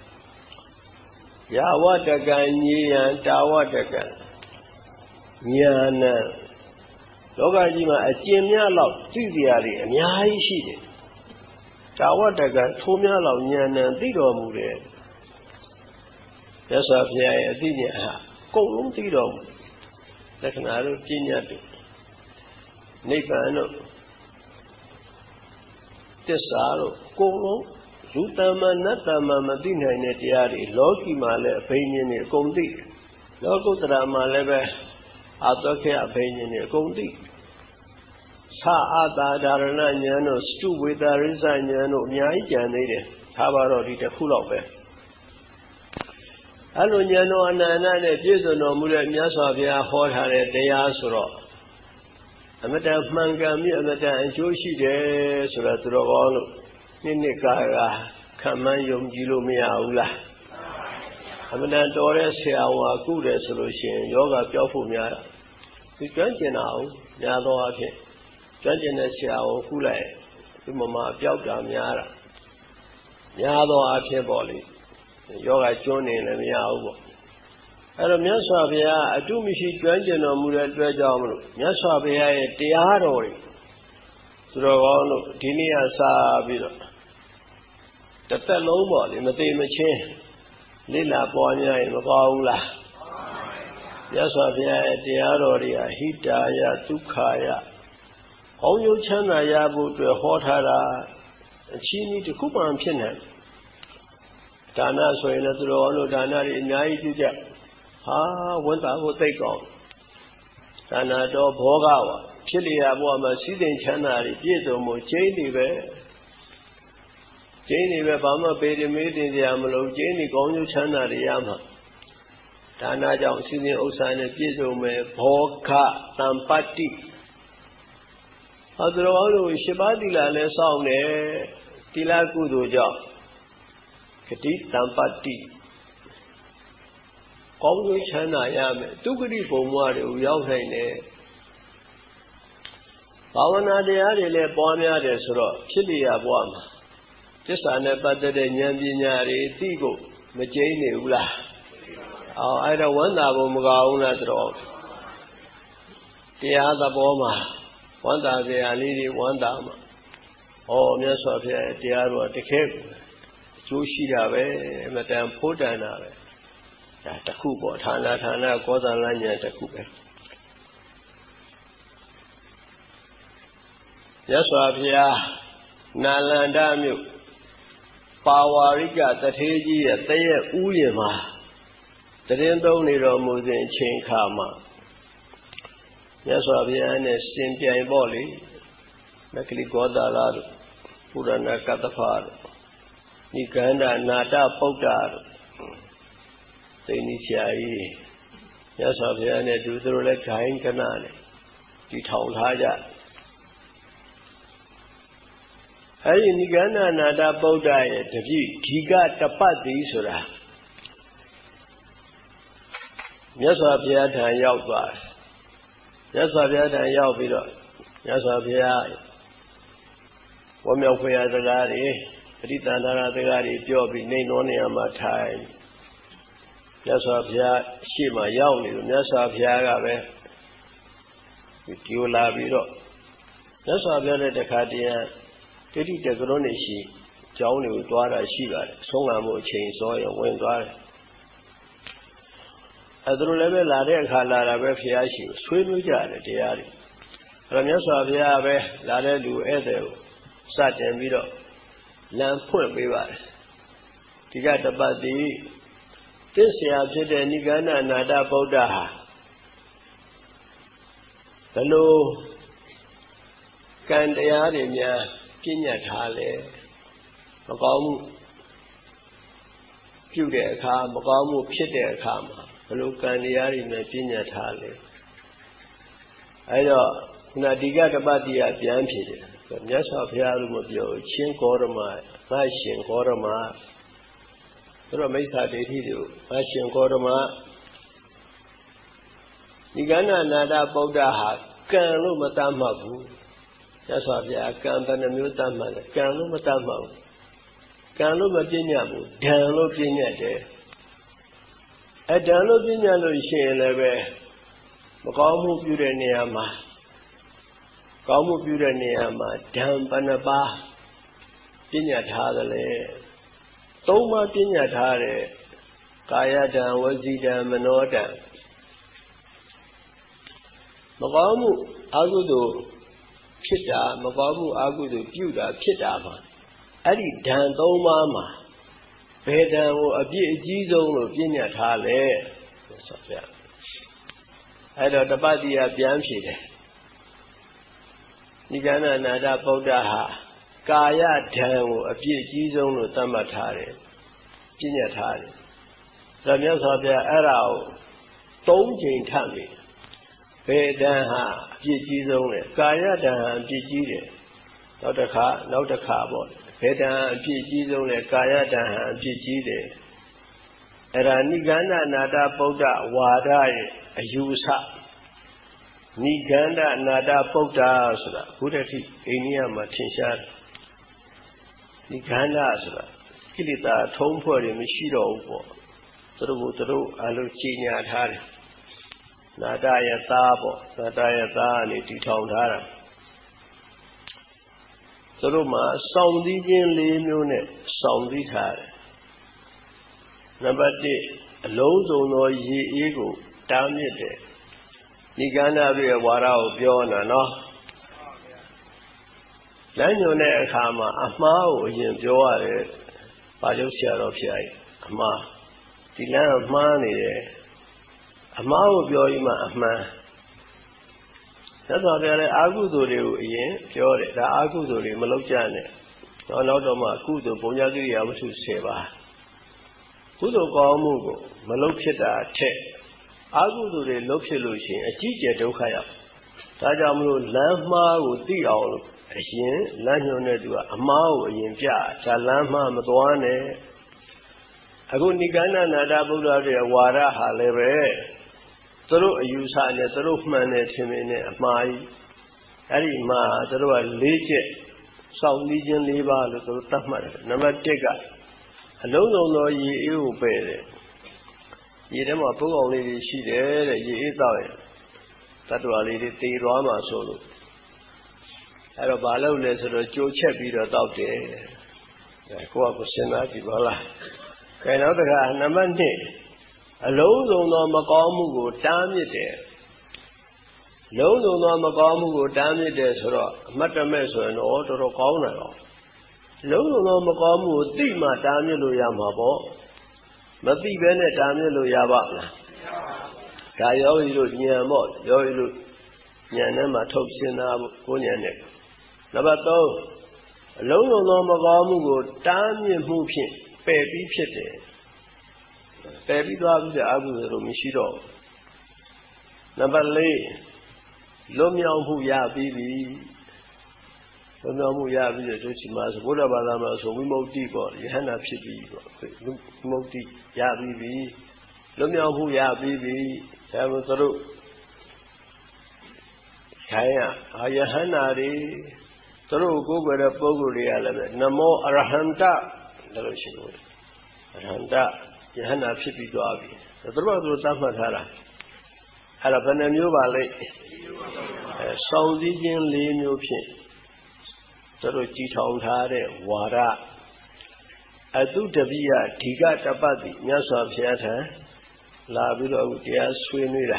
ယာဝတကံဉေယံတာဝတကံဉာဏ်နဲ့လောကကြီးမှာအကျဉ်းများလောက်သိစရာတွေအများကြီးရှိတယ်တာဝတကံထိုးများလောက်ဉာဏ်နဲ့သိတော်မူတယ်မြတ်စွာဘုရားရဲ့အသိဉာဏ်ဟာအကုန်လုံးသိတော်မူလက္ခဏာတို့ပညာတို့နိဗ္ဗာန်တို့သစ္စာတို့အကုန်လုံးလူတမ္မာနတ်တမ္မာမသိနိုင်တဲ့တရားတွေလောကီမှာလည်းအဘိညာဉ်တွေအကုန်သိလောကုတ္တရာမှာလည်းပဲအာသခေအဘိညာဉ်တွေအကုန်သိသာအာတာဒါရဏဉာဏ်တို့စတုဝေတာရိစ္ဆဉာဏ်တို့အများကြီးကျန်သေးတယ်ဒါပါတော့ဒီတစ်ခုလောက်ပဲအဲ့လိုဉာဏ်တော်အနန္တနဲ့ပြည့်စုံတော်မူတဲ့မြတ်စွာဘုရားဟောထားတဲ့တရားဆိုတော့အမတန်မှန်ကန်ပြီးအမတန်အကျိုးရှိတယ်ဆိုတာသူတော်ကောင်းလို့နှစ်ကာခံမှန်းယုံကြည်လို့မရဘူးလားအမတန်တော်တဲ့ဆရာဝန်ကုတယ်ဆိုလို့ရှိရင်ယောဂပျောက်ဖို့များတာသူကျွမ်းကျင်တာအောင်များသောအားဖြင့်ကျွမ်းကျင်တဲ့ဆရာဝန်ကုလိုက်ဒီမှာပျောက်တာများတာများသောအားဖြင့်ပေါ့လေယောဂကျွန်းနေလည်းမရဘူးပေါ့အဲ့တော့မြတ်စွာဘုရားအတုမရှိကျွမ်းကျင်တော်မူတဲ့အတွက်ကြောင့်မလို့မြတ်စွာဘုရားရဲ့တရားတော်တွေသူတော်ကောင်းတို့ဒီနေ့ကစပြီးတော့တစ်သက်လုံးပေါ့လေမသိမချင်းလိလာပွားများရင်မကောင်းဘူးလားမြတ်စွာဘုရားရဲ့တရားတော်တွေကဟိတာယဒုက္ခယကောင်းကျိုးချမ်းသာရဖို့အတွက်ဟောထားတာအချင်းကြီးတစ်ခုမှဖြစ်နေဒါနဆိုရင်လည်းသူတော်ကောင်းတို့ဒါနတွေအများကြီးပြုကြဟာဝန်တာကိုသိကောင်းဒါနတော်ဘောဂဝဖြစ်လျာဘဝမှာစည်းစိမ်ချမ်းသာတွေပြည့်စုံမှုကျင်းနေပဲဘာမှပေရမေးတင်ကြမလို့ကျင်းနေကောင်းကျိုးချမ်းသာတွေရမှာဒါနကြောင့်စည်းစိမ်ဥစ္စာနဲ့ပြည့်စုံမယ်ဘောဂတံပတ္တိဟောသူတော်ကောင်းတို့၈ပါးသီလလည်းစောင့်တယ်သီလကုသိုလ်ကြောင့်ဂတိတံပတ္တိကောင်းကျိုးချမ်းသာရမယ်ဒုက္ခတိဘုံဘဝတွေကိုရောက်နိုင်တယ်ဘာဝနာတရားတွေလည်းပွားများတယ်ဆိုတော့ဖြစ်လျာဘဝမှာသစ္စာနဲ့ပတ်သက်တဲ့ဉာဏ်ပညာတွေသိဖို့မကျိန်းနေဘူးလားအဲ့တော့ဝန္တာဖို့မကောင်းဘူးလားဆိုတော့တရားသဘောမှာဝန္တာစရာလေးတွေဝန္တာမှာမြတ်စွာဘုရားရဲ့တရားတော်တကယ်အကျိုးရှိတာပဲအမတန်ဖို့တန်တာပဲဒါတစ်ခုပေါ့ဌာနကောသလဉာဏ်တစ်ခုပဲမြတ်စွာဘုရားနာလန္ဒမြို့ပါဝါရိကတထေးကြီးရဲ့တရက်ဥယျာဉ်မှာတရင်သုံးနေတော်မူစဉ်ချိန်ခါမှာမြတ်စွာဘုရားနဲ့ရှင်ပြိုင်ပေါ့လေမက္ခလိကောသလတို့ပုရဏကတ္တဖာတို့နိဂန္ဓနာတပုဒ္ဒတို့သိဏိဆရာကြီးမြတ်စွာဘုရားနဲ့သူတို့လည်းဂိုင်းကနနဲ့ဒီထောင်ထားကြအဲဒီနိဂန္ဓနာတပုဒ္ဒရဲ့တပြည့်ဒီကတပတ်တိဆိုတာမြတ်စွာဘုရားထံရောက်သွားတယ်မြတ်စွာဘုရားထံရောက်ပြီးတော့မြတ်စွာဘုရားဝမ်းမြောက်ဖွယ်ရာစကားတွေပရိသန္ဓရာစကားတွေပြောပြီးနေတော်နေရာမှာထိုင်မြတ်စွာဘုရားရှေ့မှာရောက်နေလို့မြတ်စွာဘုရားကပဲဒီလိုလာပြီးတော့မြတ်စွာဘုရားနဲ့တခါတည်းတိတိတကရုဏီရှိကျောင်းတွေကိုတွားတာရှိပါတယ်ဆုံးခံမှုအချိန်စောရင်ဝင်သွားတယ်သူတို့လည်းပဲလာတဲ့အခါလာတာပဲဘုရားရှိဆွေးနွေးကြတယ်တရားတွေအဲ့တော့မြတ်စွာဘုရားပဲလာတဲ့လူဧည့်သည်ကိုစတင်ပြီးတော့လမ်းဖွင့်ပေးပါတယ်ဒီကတပတ်တိသစ္စာဖြစ်တဲ့နိဂန္ဓနာတဗုဒ္ဓဟာဘယ်လိုကံတရားတွေများပြညတ်ထားလဲမကောင်းမှုပြုတဲ့အခါမကောင်းမှုဖြစ်တဲ့အခါမှာဘယ်လိုကံတရားတွေများပြညတ်ထားလဲအဲ့တော့နာဒီကတပတ်တိယပြန်ဖြစ်တယ်မြတ်စွာဘုရားလို့မပြောချင်းဂေါရမငါရှင်ဂေါရမဆိုတော့မိစ္ဆာဒိဋ္ဌိတွေကိုငါရှင်ဂေါရမဒီကဏ္ဍနာတဗုဒ္ဓဟာကံလို့မတတ်မှတ်ဘူးမြတ်စွာဘုရားကံဘယ်နှမျိုးတတ်မှတ်လဲကံလို့မတတ်မှတ်ဘူးကံလို့မပြည့်ညတ်ဘူးဓာန်လို့ပြည့်ညတ်တယ်ဓာန်လို့ပြည့်ညတ်လို့ရှိရင်လည်းပဲမကောင်းမှုပြုတဲ့နေရာမှာကောင်းမှုပြုတဲ့နေရာမှာဓာန်ဘယ်နှပါးပြည့်ညတ်ထားသလဲသုံးပါးပြည့်ညတ်ထားတဲ့ကာယဓာန်ဝစီဓာန်မနောဓာန်မကောင်းမှုအကုသိုလ်ဖြစ်တာမကောင်းမှုအကုသိုလ်ပြုတာဖြစ်တာမှာအဲ့ဒီဓာန်သုံးပါးမှာဘယ်ဓာန်ကိုအပြည့်အကြီးဆုံးလို့ပြည့်ညတ်ထားလဲဆိုပြအဲ့တော့တပတ်တိယပြန်ဖြေတယ်နိဂန္ဓနာတဗုဒ္ဓဟာကာယဓာန်ကိုအပြည့်အကြီးဆုံးလို့သတ်မှတ်ထားတယ်ပြည့်ညတ်ထားတယ်ဒါမြတ်စွာဘုရားအဲ့ဒါကို၃ချိန်ထပ်ပြီဘယ်ဓာန်ဟာအပြည့်ကြီးဆုံးလဲကာယဓာန်ဟာအပြည့်ကြီးတယ်နောက်တစ်ခါပေါ့ဘယ်ဓာန်အပြည့်ကြီးဆုံးလဲကာယဓာန်ဟာအပြည့်ကြီးတယ်အဲ့ဒါနိဂန္ဓနာတဗုဒ္ဓဝါဒရဲ့အယူဆနိဂန္ဓနာတဗုဒ္ဓဆိုတာဘုဒ္ဓတိအိန္ဒိယမှာထင်ရှားတယ်နိဂန္ဓဆိုတာကိလေသာထုံးဖွဲ့တွေမရှိတော့ဘူးပေါ့သူတို့အလုံးကြီးညာထားတယ်နာတယသားပေါ့နာတယသားကနေတည်ထောင်ထားတာသူတို့မှာစောင့်သီးခြင်း၄မျိုးနဲ့စောင့်သီးထားတယ်နံပါတ်1အလုံးစုံသောရေအေးကိုတားမြစ်တယ်နိဂန္ဓရဲ့ဝါဒကိုပြောနေတာနော်လမ်းညွှန်တဲ့အခါမှာအမှားကိုအရင်ပြောရတယ်ဘာလို့ဆရာတော်ဖျားကြီးအမှားဒီလမ်းကမှားနေတယ်အမှားကိုပြောပြီးမှအမှန်သက်တော်ပြတဲ့အာဟုသိုလ်တွေကိုအရင်ပြောတယ်ဒါအာဟုသိုလ်တွေမလောက်ကြနဲ့နောက်တော့မှကုသိုလ်ဘုံညာကိရိယာဝတ္ထု10ပါးကုသိုလ်ကောင်းမှုကိုမလုပ်ဖြစ်တာထက်အာဟုသိုလ်တွေလုပ်ဖြစ်လို့ရှိရင်အကြီးကျယ်ဒုက္ခရောက်ဒါကြောင့်မလို့လမ်းမှားကိုသိအောင်လို့အရင်လမ်းညွှန်တဲ့သူကအမှားကိုအရင်ပြဒါလမ်းမှားမသွားနဲ့အခုနိဂန္ဓနာတဗုဒ္ဓရဲ့ဝါဒဟာလည်းပဲသူတို့အယူဆနဲ့သူတို့မှန်တယ်ထင်မြင်နဲ့အမှားကြီးအဲ့ဒီမှာသူတို့က၄ချက်စောင့်သီးခြင်း၄ပါးလို့သူတို့သတ်မှတ်တယ်နံပါတ်1ကအလုံးစုံသောရေအေးကိုပယ်တယ်ရေထဲမှာပုဂ္ဂိုလ်လေးတွေရှိတယ်တဲ့ရေအေးတောက်ရင်တတ္တဝါလေးတွေတည်သွားမှာဆိုလို့အဲ့တော့ဘာလုပ်လဲဆိုတော့ကြိုချက်ပြီးတော့တောက်တယ်ကိုယ့်ကိုစဉ်းစားကြည့်ပါလားခဲနောက်တစ်ခါနံပါတ်2အလုံးစုံသောမကောင်းမှုကိုတားမြစ်တယ်လုံးစုံသောမကောင်းမှုကိုတားမြစ်တယ်ဆိုတော့အမှတ်တမဲ့ဆိုရင်တော့တော်တော်ကောင်းတယ်တော့လုံးစုံသောမကောင်းမှုကိုသိမှတားမြစ်လို့ရမှာပေါ့မသိဘဲနဲ့တားမြစ်လို့ရပါ့မလားဒါယောဂီတို့ဉာဏ်ပေါ့ယောဂီတို့ဉာဏ်နဲ့မှထုတ်စဉ်းစားဖို့ကိုဉာဏ်နဲ့နံပါတ်3အလုံးစုံသောမကောင်းမှုကိုတားမြစ်မှုဖြင့်ပယ်ပြီးဖြစ်တယ်ပယ်ပြီးသွားပြီးတဲ့အကုသိုလ်တို့မရှိတော့နံပါတ်4လွတ်မြောက်မှုရပြီးပြီလွတ်မြောက်မှုရပြီးတဲ့တို့ရှိမှာဆိုဘုရားဘာသာမှာဆိုဝိမု ക്തി ပေါ့ယဟန္တာဖြစ်ပြီးပေါ့ဝိမု ക്തി ရပြီးပြီလွတ်မြောက်မှုရပြီးပြီဒါမှသူတို့ခိုင်းယဟန္တာတွေသူတို့ကိုယ်ကိုယ်တဲ့ပုဂ္ဂိုလ်တွေကလည်းပဲနမောအရဟန္တလို့ရှိလို့အရဟန္တယဟန္တာဖြစ်ပြီးသွားပြီသူတို့သတ်မှတ်ထားတာအဲ့ဒါဘယ်နှမျိုးပါလဲစောင့်စည်းခြင်း၄မျိုးဖြင့်သူတို့ကြည်ထောင်ထားတဲ့ဝါဒအတုတပိယဓိကတပတ်တိမြတ်စွာဘုရားထံလာပြီးတော့အခုတရားဆွေးနွေးတာ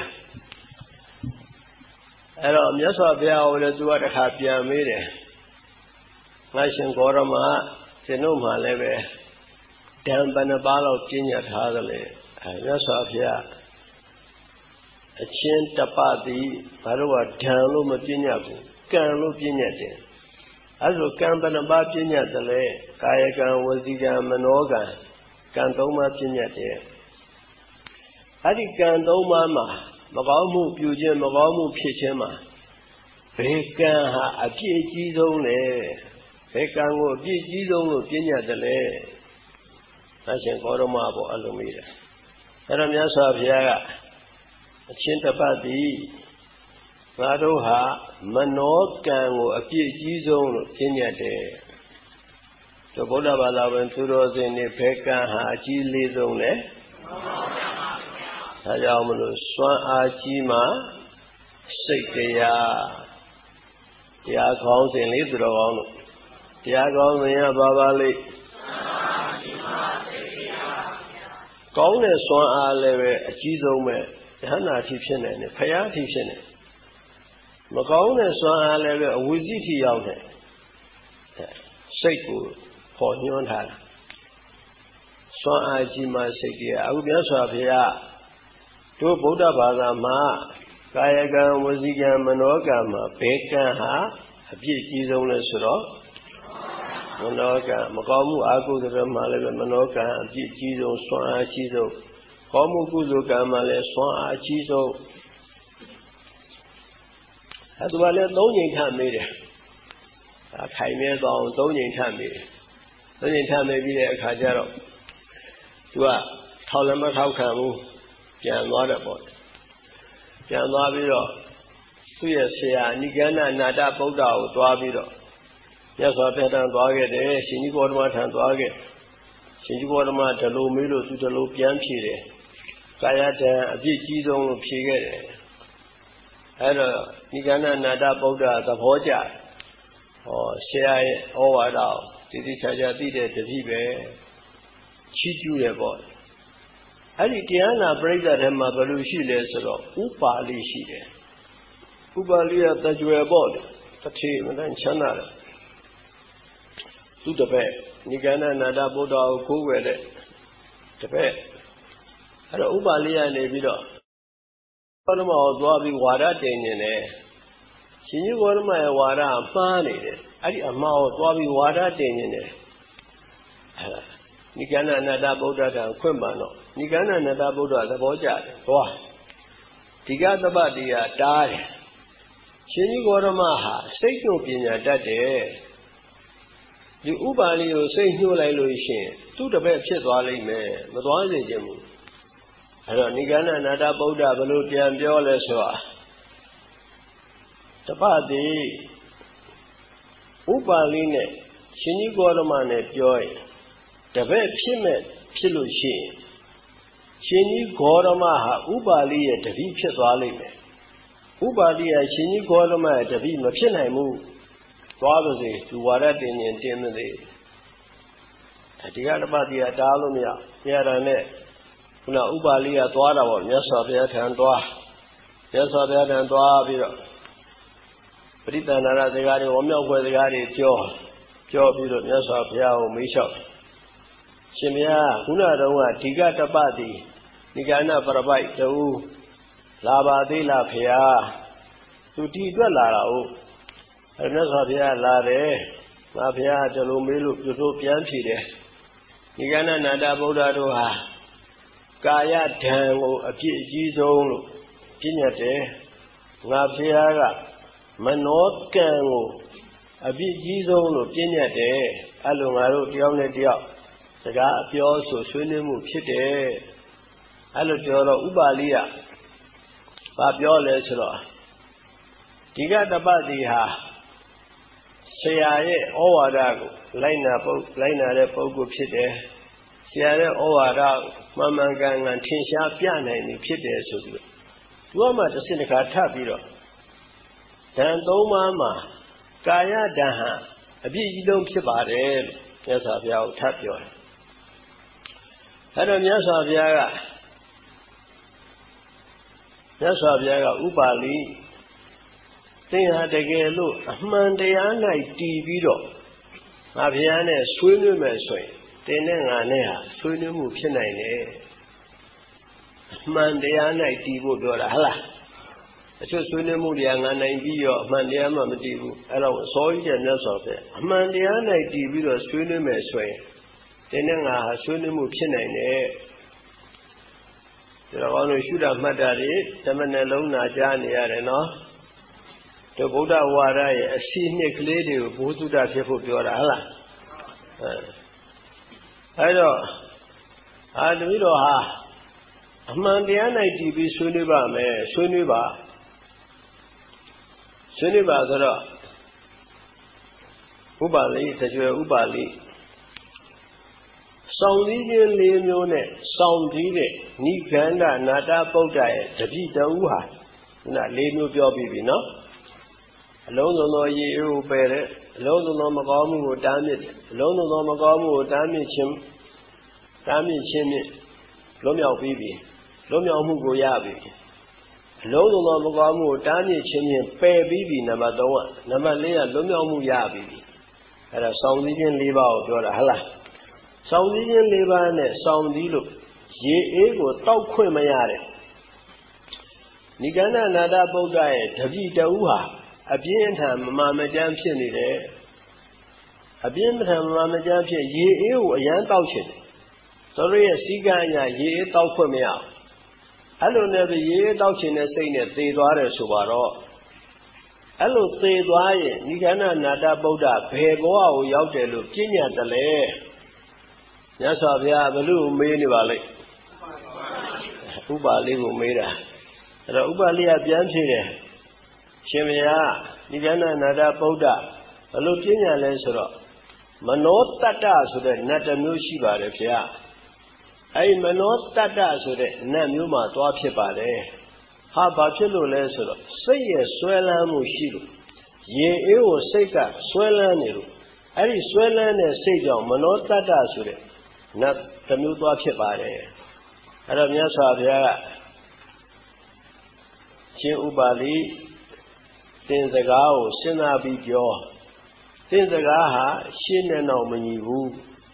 အဲ့တော့မြတ်စွာဘုရားကိုလည်းသူကတခါပြန်မေးတယ်ငါရှင်ဂေါရမရှင်တို့မှလည်းပဲဓာန်ဘယ်နှပါးလောက်ပြညတ်ထားသလဲမြတ်စွာဘုရားအချင်းတပတ်တိဘာလို့ကဓာန်လို့မပြညတ်ဘူးကံလို့ပြညတ်တယ်အဲ့လိုကံဘယ်နှပါးပြညတ်သလဲကာယကံဝစီကံမနောကံကံ၃ပါးပြညတ်တယ်အဲ့ဒီကံ၃ပါးမှာမကောင်းမှုပြုခြင်းမကောင်းမှုဖြစ်ခြင်းမှာ Bekan ha apiji zone Bekan go apiji zone pinya dele Ashen Goroma bo alumida Aramyasa Bhiaga Chintapati Madoha Manokan go apiji zone pinya de The Buddha Balavan Turos in the Bekan ha aji zone Hayamulu Swan Ajima Sikaya Tia calls in Libro Tia calls in Babali Gone Swan Aleve, a Gizome, Hana Tipshin and Paya Tipshin. Macone Swan Aleve, a Wiziti out there. Seiku, for human hand. Swan Ajima Sikia, I would be also here. To Buddha Bala Kayaga Muziga Manogama, Bekan ha, a big on Suro, Manoga, Magamu Agu the Maleva Manoga, a big on Swan Chizo, Homu Guzu Gamale, Swan Chizo. As well as Donin Tam made it. A Kaimia on Donin Tam made it. Donin Tam may be a Kajaro. To a Tolama Haukamu, Jan Waterboard. Jan Wabiro, 2 years here, Nigana Nada Boda, Dwabiro. Yes, I bet on Dwagget, Shinigorma and Dwagget. Shinigorma, the low middle to the low Pianchi. Kayata, a big Gidon Pigere. And Nigana Nada Boda, the Hoja. Or say, oh, I know. Did it did it, the Vibe? Cheat you the boy. Diana break that him Mabalushi Lesero, Upali Shide. Ubalia that you were bought, the team and Chanara. To the bed, Nigana Nada Boda, go with it. The bed. And Ubalia Nevido. Panama Dwabi Wada Daniel. She knew what my Wada Mani. I did a mouth Dwabi Wada Daniel. Nigana Nada Boda and Quimbano. Nigana Nada Boda, the Boja, Boa. Tigata Badia died. Shini Goramaha, say no pinya that day. The Ubali will say no liluation. To the bed shit wally me, but why they Jim? I don't Nigana Nada Boda, Baluti and Bioleswa. The party Ubaline, Shini Goramane joy. The bed Pimet Pilushi. Shini Goramaha, Ubali at the Vipet Valley. Ubali, Shini Gorama at the Vimapinamu. Father, to what I did in Timothy. At the other body at Dalumia, Yarane. Una Ubali at Wada, yes, of that and Dwa. Yes, of that and Dwa. Britain and the Gadi, Omel, where the Gadi, Joe, yes, of Yao, Misha. Shimia, Una, Tigata Badi, Nigana Parabai, the Laba la Pia, to Tigua Lara, and Nasavia Lare, Mafia, the Lumilu, the Pianchi. Nigana Nada Boda, Kaya Tango, a Gizo, Pinate, Mafia, Manot Kango, a big Gizo, Pinate, Alumaro, Dionetia. The guy also Sunimu Chite, Alutoro Ubalia, Fabiola Sura. Tigata Badiha, Sayae, Owadago, Lina Pogo Chite, Sierra Owadago, Mamangang and Tinsha Piana in Chite Sudu. Roma the Seneca Tabiro. Dan do Mama, Kaya Daha, a big don't Chibare, yes, of your Tapio. Adam Yasaviaga Ubali, they had a gay look, Mandiana Divido, Aviane, Swinum Swing, Tenanea, Swinum Pinane, Mandiana Divo Dora. I just Swinum Yang and Bio, Mandiama Divu, and I was so you can of it. Mandiana Divido, Swinum Swing. Tenanga Sunimu Pinane. The one who should have Madari, the Manelona Jani Arena. တို့ဗုဒ္ဓဝါဒရဲ့အစီအနှစ်ကလေးတွေကိုဘုသူတ္တဖြစ်ဖို့ပြောတာဟုတ်လားအဲ့တော့တပည့်တော်ဟာအမှန်တရား၌တည်ပြီးဆွေးနွေးပါမယ်ဆွေးနွေးပါဆိုတော့ဥပါလိတကြွယ်ဥပါလိစောင့်စည်းခြင်း၄မျိုးနဲ့စောင့်စည်းတဲ့နိဂန္ဓနာတပုဒ္ဒရဲ့တပည့်တဦးဟာခုန၄မျိုးပြောပြီးပြီနော်အလုံးစုံသောရေအေးကိုပယ်တဲ့အလုံးစုံသောမကောင်းမှုကိုတားမြစ်တယ်အလုံးစုံသောမကောင်းမှုကိုတားမြစ်ခြင်းဖြင့်လွတ်မြောက်ပြီးပြီလွတ်မြောက်မှုကိုရပြီအလုံးစုံသောမကောင်းမှုကိုတားမြစ်ခြင်းဖြင့်ပယ်ပြီးပြီနံပါတ်3ကနံပါတ်4ကလွတ်မြောက်မှုရပြီအဲ့ဒါစောင့်စည်းခြင်း၄ပါးကိုပြောတာဟုတ်လားစောင့်စည်းခြင်း၄ပါးနဲ့စောင့်စည်းလို့ရေအေးကိုတောက်ခွင့်မရတဲ့နိဂန္ဓနာတပုဒ္ဒရဲ့တပည့်တဦးဟာအပြင်းအထန်မမာမကျန်းဖြစ်နေတယ်အပြင်းအထန်မမာမကျန်းဖြစ်ရေအေးကိုအရန်တောက်ချင်တယ်သူတို့ရဲ့စီကံအရာရေအေးတောက်ခွင့်မရအောင်အဲ့လိုနဲ့ရေအေးတောက်ချင်တဲ့စိတ်နဲ့သေသွားတယ်ဆိုပါတော့အဲ့လိုသေသွားရင်နိဂန္ဓနာတပုဒ္ဒဘယ်ဘဝကိုရောက်တယ်လို့ပြညတ်တယ်လေမြတ်စွာဘုရားဘယ်လိုမေးနေပါလိမ့်ဥပါလိကိုမေးတာအဲ့တော့ဥပါလိကပြန်ဖြေတယ်ရှင်ဘုရားနိဂန္ဓနာတပုဒ္ဒဘယ်လိုပြညတ်လဲဆိုတော့မနောတတ္တဆိုတဲ့နတ်တစ်မျိုးရှိပါတယ်ဗျာအဲ့မနောတတ္တဆိုတဲ့နတ်မျိုးမှာသွားဖြစ်ပါတယ်ဟာဘာဖြစ်လို့လဲဆိုတော့စိတ်ရဲ့ဆွဲလန်းမှုရှိလို့ရေအေးကိုစိတ်ကဆွဲလန်းနေလို့အဲ့ဒီဆွဲလန်းတဲ့စိတ်ကြောင့်မနောတတ္တဆိုတဲ့နတ်တစ်မျိုးသွားဖြစ်ပါတယ်အဲ့တော့မြတ်စွာဘုရားကရှင်ဥပါလိတင်စကားကိုစဉ်းစားပြီးပြောတင်စကားဟာရှင်းနဲ့တော့မညီဘူး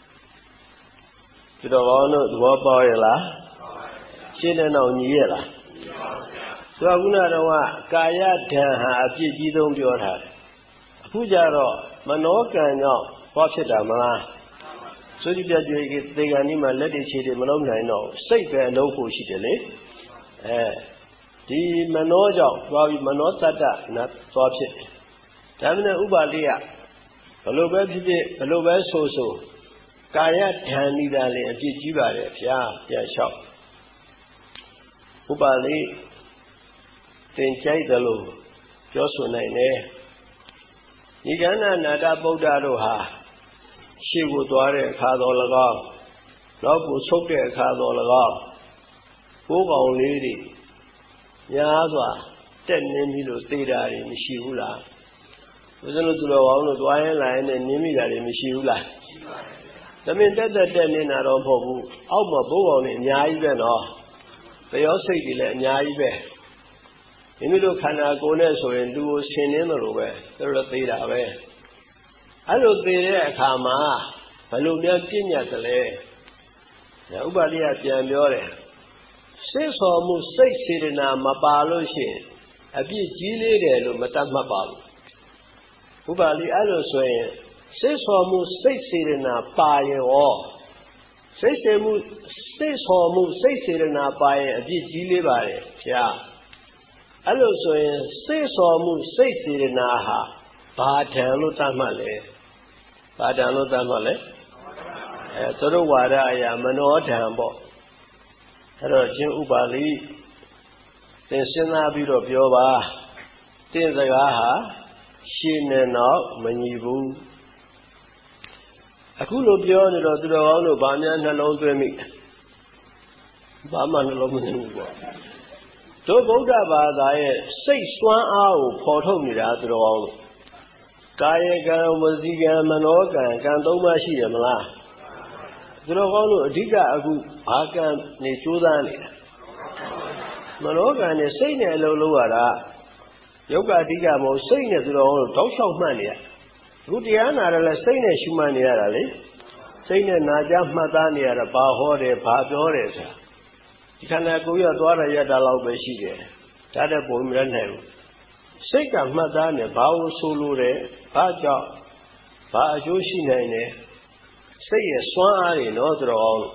ဒီတော့ဘောင်းတို့သဘောပေါက်ရဲ့လားရှင်းနဲ့တော့ညီရဲ့လားဆိုတော့ခုနကတော့ကာယဓာန်ဟာအပြစ်ကြီးဆုံးပြောထားတယ်အခုကျတော့မနောကံကြောင့်ဟောဖြစ်တာမလားဆိုကြပြကြွေသေကံဒီမှာလက်တွေခြေတွေမလုံးနိုင်တော့စိတ်ပဲအလုံးဖို့ရှိတယ်လေဒီမနောကြောင့်သွားပြီးမနောတတ္တနာသွားဖြစ်တယ်ဒါမှမဟုတ်ဥပါလိယဘလို့ပဲဖြစ်ဖြစ်ဘလို့ပဲဆိုကာယဓာန်ဤတာလည်းအပြစ်ကြီးပါတယ်ဗျာပြန်လျှောက်ဥပါလိသင်ကြိုက်တယ်လို့ပြောဆိုနိုင်တယ်နိဂန္ဓနာတပုဒ္ဒတို့ဟာရှေ့ကိုသွားတဲ့အခါတော်၎င်းနောက်ကိုဆုတ်တဲ့အခါတော်၎င်းကိုးကောင်လေးတွေများစွာတက်နေပြီလို့သိတာတွေမရှိဘူးလားဘုရားတို့သူတော်ကောင်းတို့သွားရင်လာရင်နဲ့နင်းမိတာတွေမရှိဘူးလားရှိပါတယ်သမင်တက်နေတာတော့မဟုတ်ဘူးအောက်မှာဘိုးကောင်တွေအများကြီးပဲနော်တရောစိတ်တွေလည်းအများကြီးပဲမိမိတို့ခန္ဓာကိုယ်နဲ့ဆိုရင်လူကိုဆင်နေတယ်လို့ပဲသူတို့သိတာပဲအဲ့လိုသိတဲ့အခါမှာဘယ်လိုများပြည့်ညတ်တယ်လဲဥပါလိယပြန်ပြောတယ်စိတ်ဆော်မှုစိတ်စေတနာမပါလို့ရှိရင်အပြစ်ကြီးလေးတယ်လို့မတတ်မှတ်ပါဘူးဥပါလိအဲ့လိုဆိုရင်စိတ်ဆော်မှုစိတ်စေတနာပါရင်ဟောစိတ်ဆော်မှုစိတ်စေတနာပါရင်အပြစ်ကြီးလေးပါတယ်ဗျာအဲ့လိုဆိုရင်စိတ်ဆော်မှုစိတ်စေတနာဟာဘာဓာန်လို့သတ်မှတ်လဲဘာဓာန်လို့သတ်မှတ်လဲသရုပ်ဝါဒအရာမနောဓာန်ပေါ့အဲ့တော့ရှင်ဥပါလိသင်စဉ်းစားပြီးတော့ပြောပါသင်စကားဟာရှင်းနေတော့မညီဘူးအခုလိုပြောနေတော့သူတော်ကောင်းတို့ဗာများနှလုံးသွင်းမိဘာမှနှလုံးမသွင်းဘူးပေါ့တို့ဗုဒ္ဓဘာသာရဲ့စိတ်စွမ်းအားကိုဖော်ထုတ်နေတာသူတော်ကောင်းတို့ကာယကံဝစီကံမနောကံကံ၃ပါးရှိတယ်မလားသူတော်ကောင်းတို့အဓိကအခုဘာကံနေကြိုးစားနေတာမနောကံနဲ့စိတ်နဲ့အလုံးလုံးရတာယောဂအဓိကမဟုတ်စိတ်နဲ့သူတော်ကောင်းတို့တောက်လျှောက်မှတ်နေရအခုတရားနာတယ်လဲစိတ်နဲ့ရှုမှတ်နေရတာလေစိတ်နဲ့နာကြမှတ်သားနေရတာဘာဟောတယ်ဘာပြောတယ်ဆိုတာဒီခန္ဓာကိုယ်ရသွားရရတာလောက်ပဲရှိတယ်ဒါတဲ့ပုံမရနိုင်ဘူးစိတ်ကမှတ်သားနေဘာလို့ဆိုလိုတယ်ဘာကြောင့်ဘာအကျိုးရှိနိုင်တယ်စိတ်ရဲ့စွမ်းအားတွေနော်သူတော်အောင်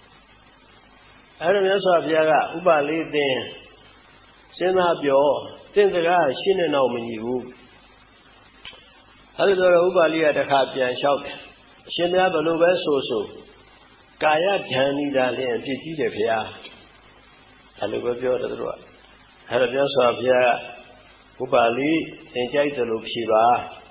အဲ့ဒါမြတ်စွာဘုရားကဥပလေးသင်စဉ်းစားပြောသတင်းစကားရှင်းတဲ့နောက်မညီဘူးအဲ့လိုတော့ဥပါလိကတစ်ခါပြန်လျှောက်တယ်အရှင်များဘယ်လိုပဲဆိုကာယဓာန်နေတာလျင်ပြည့်ကြီးတယ်ဖေဟာအဲ့လိုပဲပြောတယ်သူတို့ကအဲ့တော့ပြောဆိုဘုရားဥပါလိသင်ကြိုက်တယ်လို့ဖြေပါ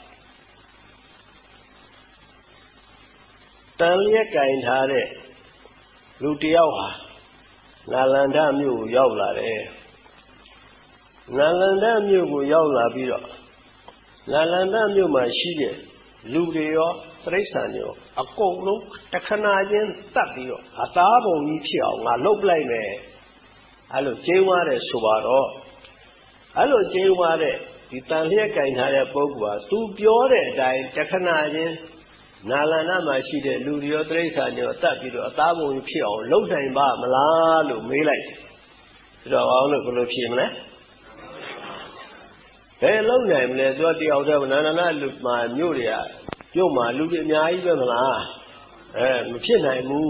တန်လျက်ကင်ထားတဲ့လူတယောက်ဟာနာလန္ဒမြို့ကိုရောက်လာတယ်နာလန္ဒမြို့ကိုရောက်လာပြီးတော့နာလန္ဒမြို့မှာရှိတဲ့လူတွေရောတိရစ္ဆာန်တွေရောအကုန်လုံးတခဏချင်းတတ်ပြီးတော့အသားပုံကြီးဖြစ်အောင်ငါလှုပ်လိုက်မယ်အဲ့လိုကျင်းသွားတယ်ဆိုပါတော့အဲ့လိုကျင်းသွားတဲ့ဒီတန်လျက်ကင်ထားတဲ့ပုဂ္ဂိုလ်ဟာသူပြောတဲ့အတိုင်းတခဏချင်းနာလန္ဒမှာရှိတဲ့လူတွေရောတိရစ္ဆာန်တွေရောတတ်ပြီးတော့အသားပုံကြီးဖြစ်အောင်လှုပ်နိုင်ပါမလားလို့မေးလိုက်တယ်ဒါတော့အောင်လို့ဘယ်လိုဖြေမလဲဘယ်လုံနိုင်မလဲသူတယောက်တည်းနာနာလူမှာမြို့တွေကမြို့မှာလူတွေအများကြီးပဲမလားမဖြစ်နိုင်ဘူး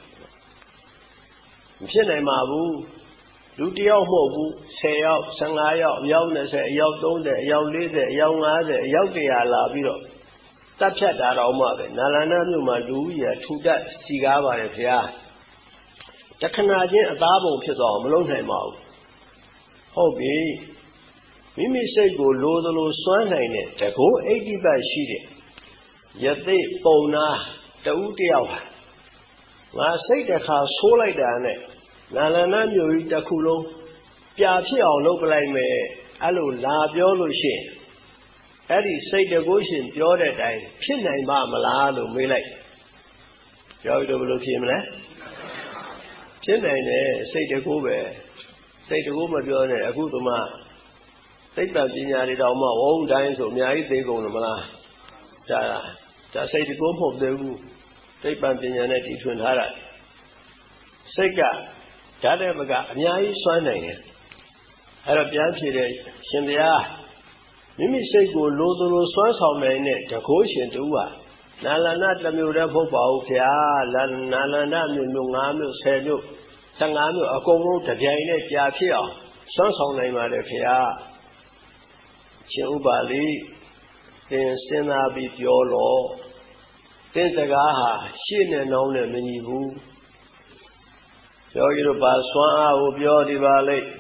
မဖြစ်နိုင်ပါဘူးလူတယောက်မဟုတ်ဘူး10ယောက်15ယောက်အယောက်20အယောက်30အယောက်40အယောက်50အယောက်100လာပြီးတော့တပ်ဖြတ်တာတော့မှပဲနာလန္ဒမြို့မှာလူကြီးထူတတ်စီကားပါတယ်ခင်ဗျာတခဏချင်းအသားပုံဖြစ်သွားအောင်မလုပ်နိုင်ပါဘူးဟုတ်ပြီမိမိစိတ်ကိုလိုသလိုစွမ်းနိုင်တဲ့တကောအိဋ္ဌိပတ်ရှိတဲ့ယသိပုံနာတူတယောက်ဟာငါစိတ်တစ်ခါဆိုးလိုက်တာနဲ့နာလန္ဒမြို့ကြီးတစ်ခုလုံးပြာဖြစ်အောင်လုပ်ပလိုက်မယ်အဲ့လိုလာပြောလို့ရှိရင်အဲ့ဒီစိတ်တကောရှင်ပြောတဲ့အတိုင်းဖြစ်နိုင်ပါမလားလို့မေးလိုက်ပြောပြီးတော့ဘယ်လိုဖြေမလဲဖြစ်နိုင်တယ်စိတ်တကောပဲစိတ်တကောမပြောနဲ့အခုဒီမှာသိပ္ပံပညာတွေတောင်မှဝုန်းတိုင်းဆိုအများကြီးသိကုန်တယ်မလားဒါစိတ်တကောမဟုတ်သေးဘူးသိပ္ပံပညာနဲ့တည်ထွင်ထားတာစိတ်ကဓာတ်တဲ့ဘကအများကြီးစွမ်းနိုင်တယ်အဲ့တော့ပြန်ဖြေတဲ့ရှင်ဘုရားမိမိစိတ်ကိုလိုသလိုစွမ်းဆောင်နိုင်တဲ့တကောရှင်တူဟာနာလန္ဒတစ်မျိုးတည်းမဟုတ်ပါဘူးခင်ဗျာနာလန္ဒမြို့5မြို့10မြို့15မြို့အကုန်လုံးတပြိုင်နဲ့ကြာဖြစ်အောင်စွမ်းဆောင်နိုင်ပါတယ်ခင်ဗျာရှင်ဥပါလိသင်စဉ်းစားပြီးပြောလို့သင်စကားဟာရှေ့နဲ့နှောင်းနဲ့မညီဘူးယောဂီတို့ပါစွမ်းအားကိုပြောဒီပါလိမ့်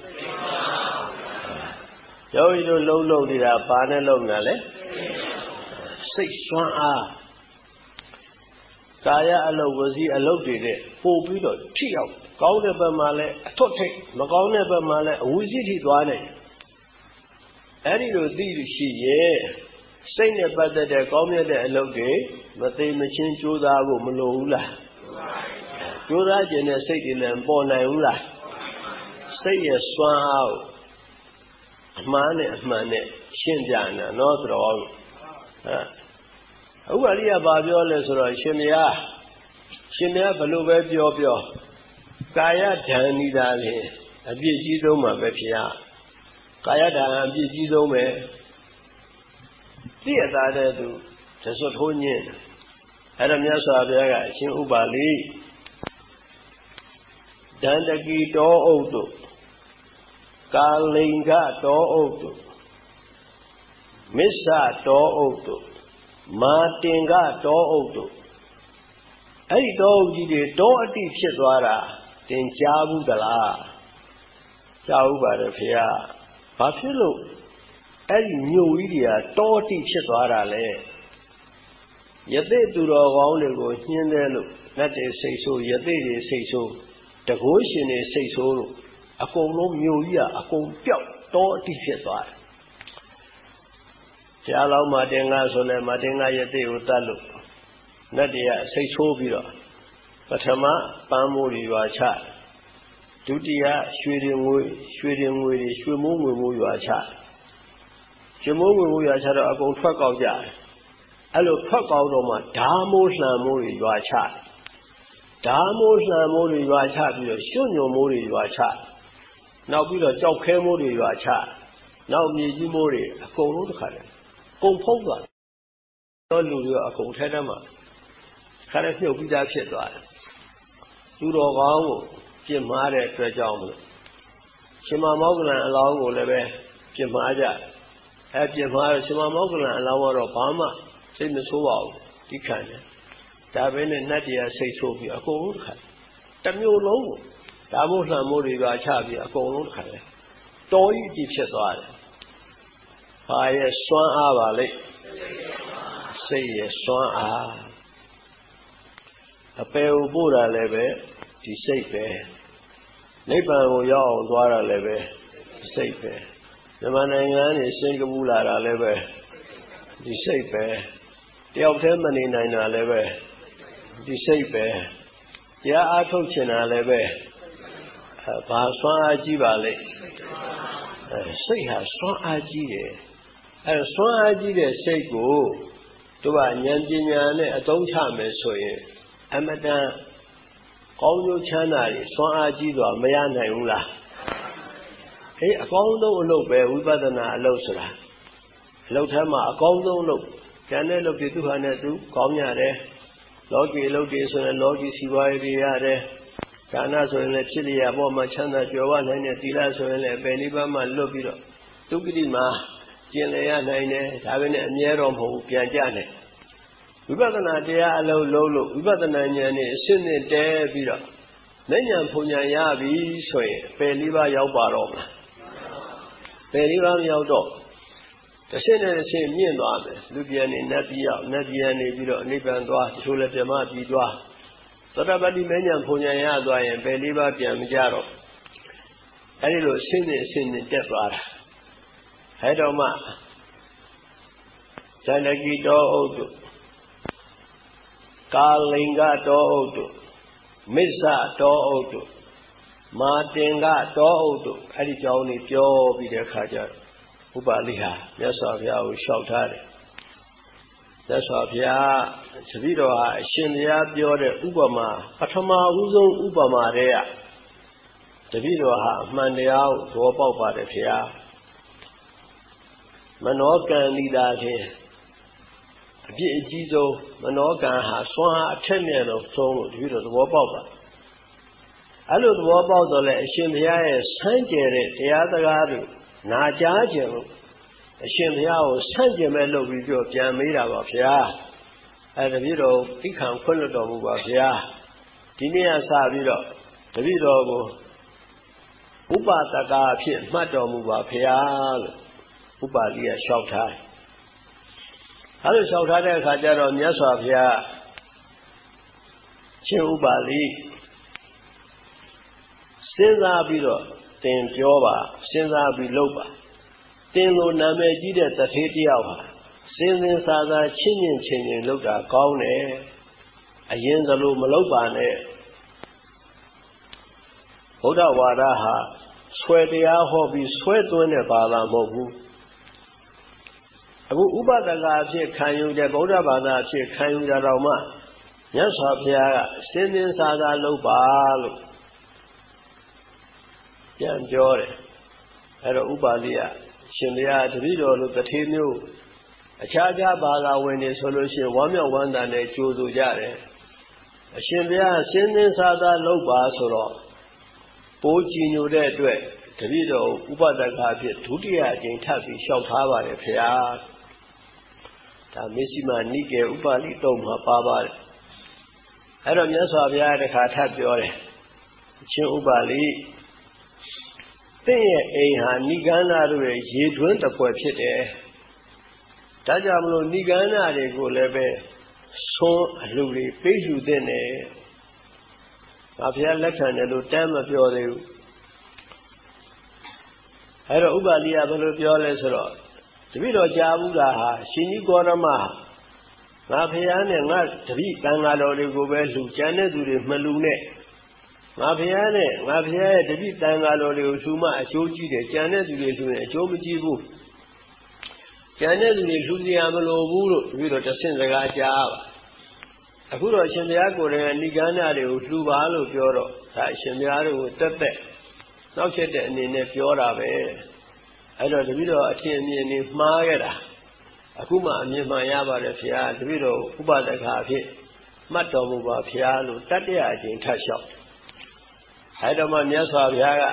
ယောဂီတို့လုံးနေတာပါနဲ့လုံးတာလေစိတ်စွမ်းအားကာယအလုပ်ဝစီအလုပ်တွေတဲ့ပို့ပြီးတော့ထိရောက်ကောင်းတဲ့ဘက်မှာလည်းအထွတ်ထိပ်မကောင်းတဲ့ဘက်မှာလည်းအဝိဇ္ဇိထိသွားနိုင်အဲ့ဒီလိုသိလို့ရှိရဲ့စိတ်နဲ့ပတ်သက်တဲ့ကောင်းမြတ်တဲ့အလုပ်တွေမသိမချင်းကြိုးစားဖို့မလိုဘူးလားကြိုးစားခြင်းနဲ့စိတ်တွေလည်းပေါ်နိုင်ဘူးလားစိတ်ရဲ့စွမ်းအားကိုအမှားနဲ့အမှန်နဲ့ရှင်းပြနေတာနော်ဆိုတော့ဥပါလိကဘာပြောလဲဆိုတော့ရှင်မယားဘယ်လိုပဲပြောကာယဓာန်နေတာလေအပြည့်ကြီးဆုံးမှာပဲဖြစ်ရကာယဓာန်အပြည့်ကြီးဆုံးပဲသိရတာတဲ့သူသစွတ်ထိုးညင်းအဲ့ဒါမြတ်စွာဘုရားကအရှင်ဥပါလိဒန္တကီတောဥဒ္ဓကာလိင်္ဂတောဥဒ္ဓမစ္ဆတောဥဒ္ဓမာတင်္ဂတောဥဒ္ဓအဲ့ဒီတောဥဒ္ဓကြီးတွေတောအတိဖြစ်သွားတာသင်ကြားဘူးသလားကြားဘူးပါတယ်ဖေရဘာဖြစ်လို့အဲ့ဒီမြို့ကြီးတွေကတောအတိဖြစ်သွားတာလဲယသိသူတော်ကောင်းတွေကိုညှင်းတယ်လို့နတ်တွေစိတ်ဆိုးယသိတွေစိတ်ဆိုးတကောရှင်တွေစိတ်ဆိုးလို့အကုန်လုံးမြို့ကြီးကအကုန်ပြောက်တောအတိဖြစ်သွားတယ်ဘုရားလောင်းမာတင်္ဂဆိုလဲမာတင်္ဂယသိကိုတတ်လို့နတ်တွေကစိတ်ဆိုးပြီးတော့ပထမပန်းမိုးတွေရွာချဒုတိယရွှေတင်ငွေတွေရွှေမိုးငွေမိုးရွာချရွှေမိုးငွေမိုးရွာချတော့အကုန်ထွက်ကောက်ကြတယ်အဲ့လိုထွက်ကောက်တော့မှဓာမိုးလှံမိုးတွေရွာချဓာမိုးလှံမိုးတွေရွာချပြီးတော့ရွှွညွန်မိုးတွေရွာချနောက်ပြီးတော့ကြောက်ခဲမိုးတွေရွာချနောက်မြေကြီးမိုးတွေအကုန်လုံးတစ်ခါတည်းကုန်ဖုံးသွားတော့လူတွေအကုန်ထဲထဲမှာခါနဲ့မြုပ်ပြီးသားဖြစ်သွားတယ်သူတော်ကောင်းကိုပြစ်မှားတဲ့အတွက်ကြောင့်မလို့ရှင်မမောက္ကလံအလောင်းကိုလည်းပဲပြမှားကြပြမှားတော့ရှင်မမောက္ကလံအလောင်းတော့ဘာမှစိတ်မဆိုးပါဘူးဒီခံတယ်ဒါပဲနဲ့နတ်တရားစိတ်ဆိုးပြီးအကုန်လုံးခံတစ်မျိုးလုံးကိုဒါမို့လှမ်းမို့တွေပါချပြီးအကုန်လုံးခံတယ်တော်ကြီးကြည့်ဖြစ်သွားတယ်ဘာရဲ့စွမ်းအားပါလိမ့်စိတ်ရဲ့စွမ်းအားအပယ်ကိုပို့တာလည်းပဲဒီစိတ်ပဲနိဗ္ဗာန်ကိုရောက်အောင်သွားတာလည်းပဲစိတ်ပဲမြန်မာနိုင်ငံကနေစင်ကာပူလာတာလည်းပဲဒီစိတ်ပဲတယောက်တည်းမနေနိုင်တာလည်းပဲဒီစိတ်ပဲတရားအားထုတ်ချင်တာလည်းပဲဘာစွမ်းအားကြီးပါလိမ့်စိတ်ဟာစွမ်းအားကြီးတယ်စွမ်းအားကြီးတဲ့စိတ်ကိုသူကဉာဏ်ပညာနဲ့အသုံးချမယ်ဆိုရင်အမတန်ကောင်းကျိုးချမ်းသာတွေစွမ်းအားကြီးစွာမရနိုင်ဘူးလားအကောင်းဆုံးအလုပ်ပဲဝိပဿနာအလုပ်ဆိုတာအလုပ်ထဲမှာအကောင်းဆုံးအလုပ်ကျန်တဲ့လုပ်တွေသူဟာနဲ့သူကောင်းရတယ်လောကီအလုပ်တွေဆိုရင်လောကီစီးပွားရေးတွေရတယ်ဒါနဆိုရင်လည်းဖြစ်လျက်ပေါ်မှာချမ်းသာကြွယ်ဝနိုင်တဲ့သီလဆိုရင်လည်းအပယ်နိဗ္ဗာန်မှာလွတ်ပြီးတော့ဒုက္ခတိမှာကျင်လည်ရနိုင်တယ်ဒါပဲနဲ့အမြဲတော့မဟုတ်ဘူးပြန်ကြနိုင်ဝိပဿနာတရားအလုပ်လုပ်လို့ဝိပဿနာဉာဏ်နဲ့အစစ်နဲ့တဲပြီးတော့ဉာဏ်ဖုန်ဉာဏ်ရပြီဆိုရင်ပယ်လေးပါးရောက်ပါတော့မလားပယ်လေးပါးမရောက်တော့တစ်ဆင့်နဲ့တစ်ဆင့်မြင့်သွားမယ်လူပြန်နေနတ်ပြည်ရောက်နတ်ပြည်နေပြီးတော့နိဗ္ဗာန်သွားတချို့လည်းပြမပြီးသွားသတ္တပတိမဉဏ်ဖုန်ဉာဏ်ရသွားရင်ပယ်လေးပါးပြန်မကြတော့အဲဒီလိုအဆင့်နဲ့အဆင့်နဲ့တက်သွားတာအဲတော့မှဇန္နကိတောဥဒ္ဓကာလိင်္ဂတောဥဒ္ဓမစ္ဆတောဥဒ္ဓမာတင်္ဂတောဥဒ္ဓအဲ့ဒီကြောင်းนี่ပြောပြီးတဲ့အခါကျတော့ဥပါလိဟာမြတ်စွာဘုရားကိုလျှောက်ထားတယ်မြတ်စွာဘုရားတပည့်တော်ဟာအရှင်ဘုရားပြောတဲ့ဥပမာပထမဦးဆုံးဥပမာတွေကတပည့်တော်ဟာအမှန်တရားကိုသဘောပေါက်ပါတယ်ဘုရားမနောကံဤသာဖြင့်အပြစ်အကြီးဆုံးမနောကံဟာစွမ်းအားအထက်မြတ်ဆုံးလို့တပည့်တော်သဘောပေါက်ပါအဲ့လိုသဘောပေါက်တော့လေအရှင်ဘုရားရဲ့ဆန်းကျယ်တဲ့တရားစကားတွေနာကြားခြင်းလို့အရှင်ဘုရားကိုဆန့်ကျင်မဲ့လုပ်ပြီးပြောပြန်မေးတာပါဗျာအဲ့တပည့်တော်သိခံခွင့်လွှတ်တော်မူပါဗျာဒီနေ့ကစပြီးတော့တပည့်တော်ကိုဥပဒကအဖြစ်မှတ်တော်မူပါဗျာလို့ဥပါလိကလျှောက်ထားတယ်အဲ့လိုလျှောက်ထားတဲ့အခါကျတော့မြတ်စွာဘုရားရှင်ဥပါလိစဉ်းစားပြီးတော့သင်ပြောပါစဉ်းစားပြီးလုပ်ပါသင်လိုနာမည်ကြီးတဲ့တထေးတယောက်ဟာစဉ်းစဉ်းစားစားချင်းချင်းလုပ်တာကောင်းတယ်အရင်သလိုမလုပ်ပါနဲ့ဗုဒ္ဓဝါဒဟာဆွဲတရားဟောပြီးဆွဲသွင်းတဲ့ဘာသာမဟုတ်ဘူးအခုဥပဒကအဖြစ်ခံယူတဲ့ဗုဒ္ဓဘာသာအဖြစ်ခံယူကြတော့မှမြတ်စွာဘုရားကစဉ်းစဉ်းစားစားလုပ်ပါလို့ပြန်ပြောတယ်အဲ့တော့ဥပါလိယရှင်ဘုရားတပည့်တော်လိုတထေးမျိုးအခြားဘာသာဝင်တွေဆိုလို့ရှိရင်ဝမ်းမြောက်ဝမ်းသာနဲ့ကြိုဆိုကြတယ်အရှင်ဘုရားစဉ်းစဉ်းစားစားလုပ်ပါဆိုတော့ပိုးကြည်ညိုတဲ့အတွက်တပည့်တော်ဥပဒကအဖြစ်ဒုတိယအကြိမ်ထပ်ပြီးလျှောက်ထားပါတယ်ဖေဟာဒါမစ္စည်းမနိကေဥပါလိတုံမှာပါပါတယ်အဲ့တော့မြတ်စွာဘုရားတခါထပ်ပြောတယ်အရှင်ဥပါလိသင်ရဲ့အိမ်ဟာနိဂန္ဓတို့ရဲ့ရေတွင်းတစ်ပွဲဖြစ်တယ်။ဒါကြောင့်မလို့နိဂန္ဓတွေကိုလည်းပဲဆွန်းအလှူတွေပေးလှူတဲ့နဲ့။ဘာဘုရားလက်ခံတယ်လို့တမ်းမပြောသေးဘူး။အဲတော့ဥပါလိယဘယ်လိုပြောလဲဆိုတော့တပည့်တော်ကြားဘူးတာဟာရှင်ကြီးကောရမငါဘုရားနဲ့ငါတပည့်တန်ဃာတော်တွေကိုပဲလှူကြံတဲ့သူတွေမလှူနဲ့ငါဘုရားနဲ့ငါဘုရားရဲ့တပည့်တန်ဃာတော်တွေကိုလှူမှအကျိုးကြီးတယ်ကြံတဲ့သူတွေလှူရင်အကျိုးမကြီးဘူးကြံတဲ့သူတွေလှူစရာမလိုဘူးလို့တပည့်တော်တဆင့်စကားကြားပါအခုတော့အရှင်ဘုရားကိုယ်တိုင်ကနိဂန္ဓတွေကိုလှူပါလို့ပြောတော့ဒါအရှင်ဘုရားတွေကိုတက်နောက်ချက်တဲ့အနေနဲ့ပြောတာပဲအဲ့တော့တပည့်တော်အထင်အမြင်နေမှားခဲ့တာအခုမှအမြင်မှန်ရပါတယ်ဘုရားတပည့်တော်ဥပဒကအဖြစ်မှတ်တော်မူပါဘုရားလို့တတိယအကြိမ်ထပ်လျှောက်အဲ့တော့မှမြတ်စွာဘုရားက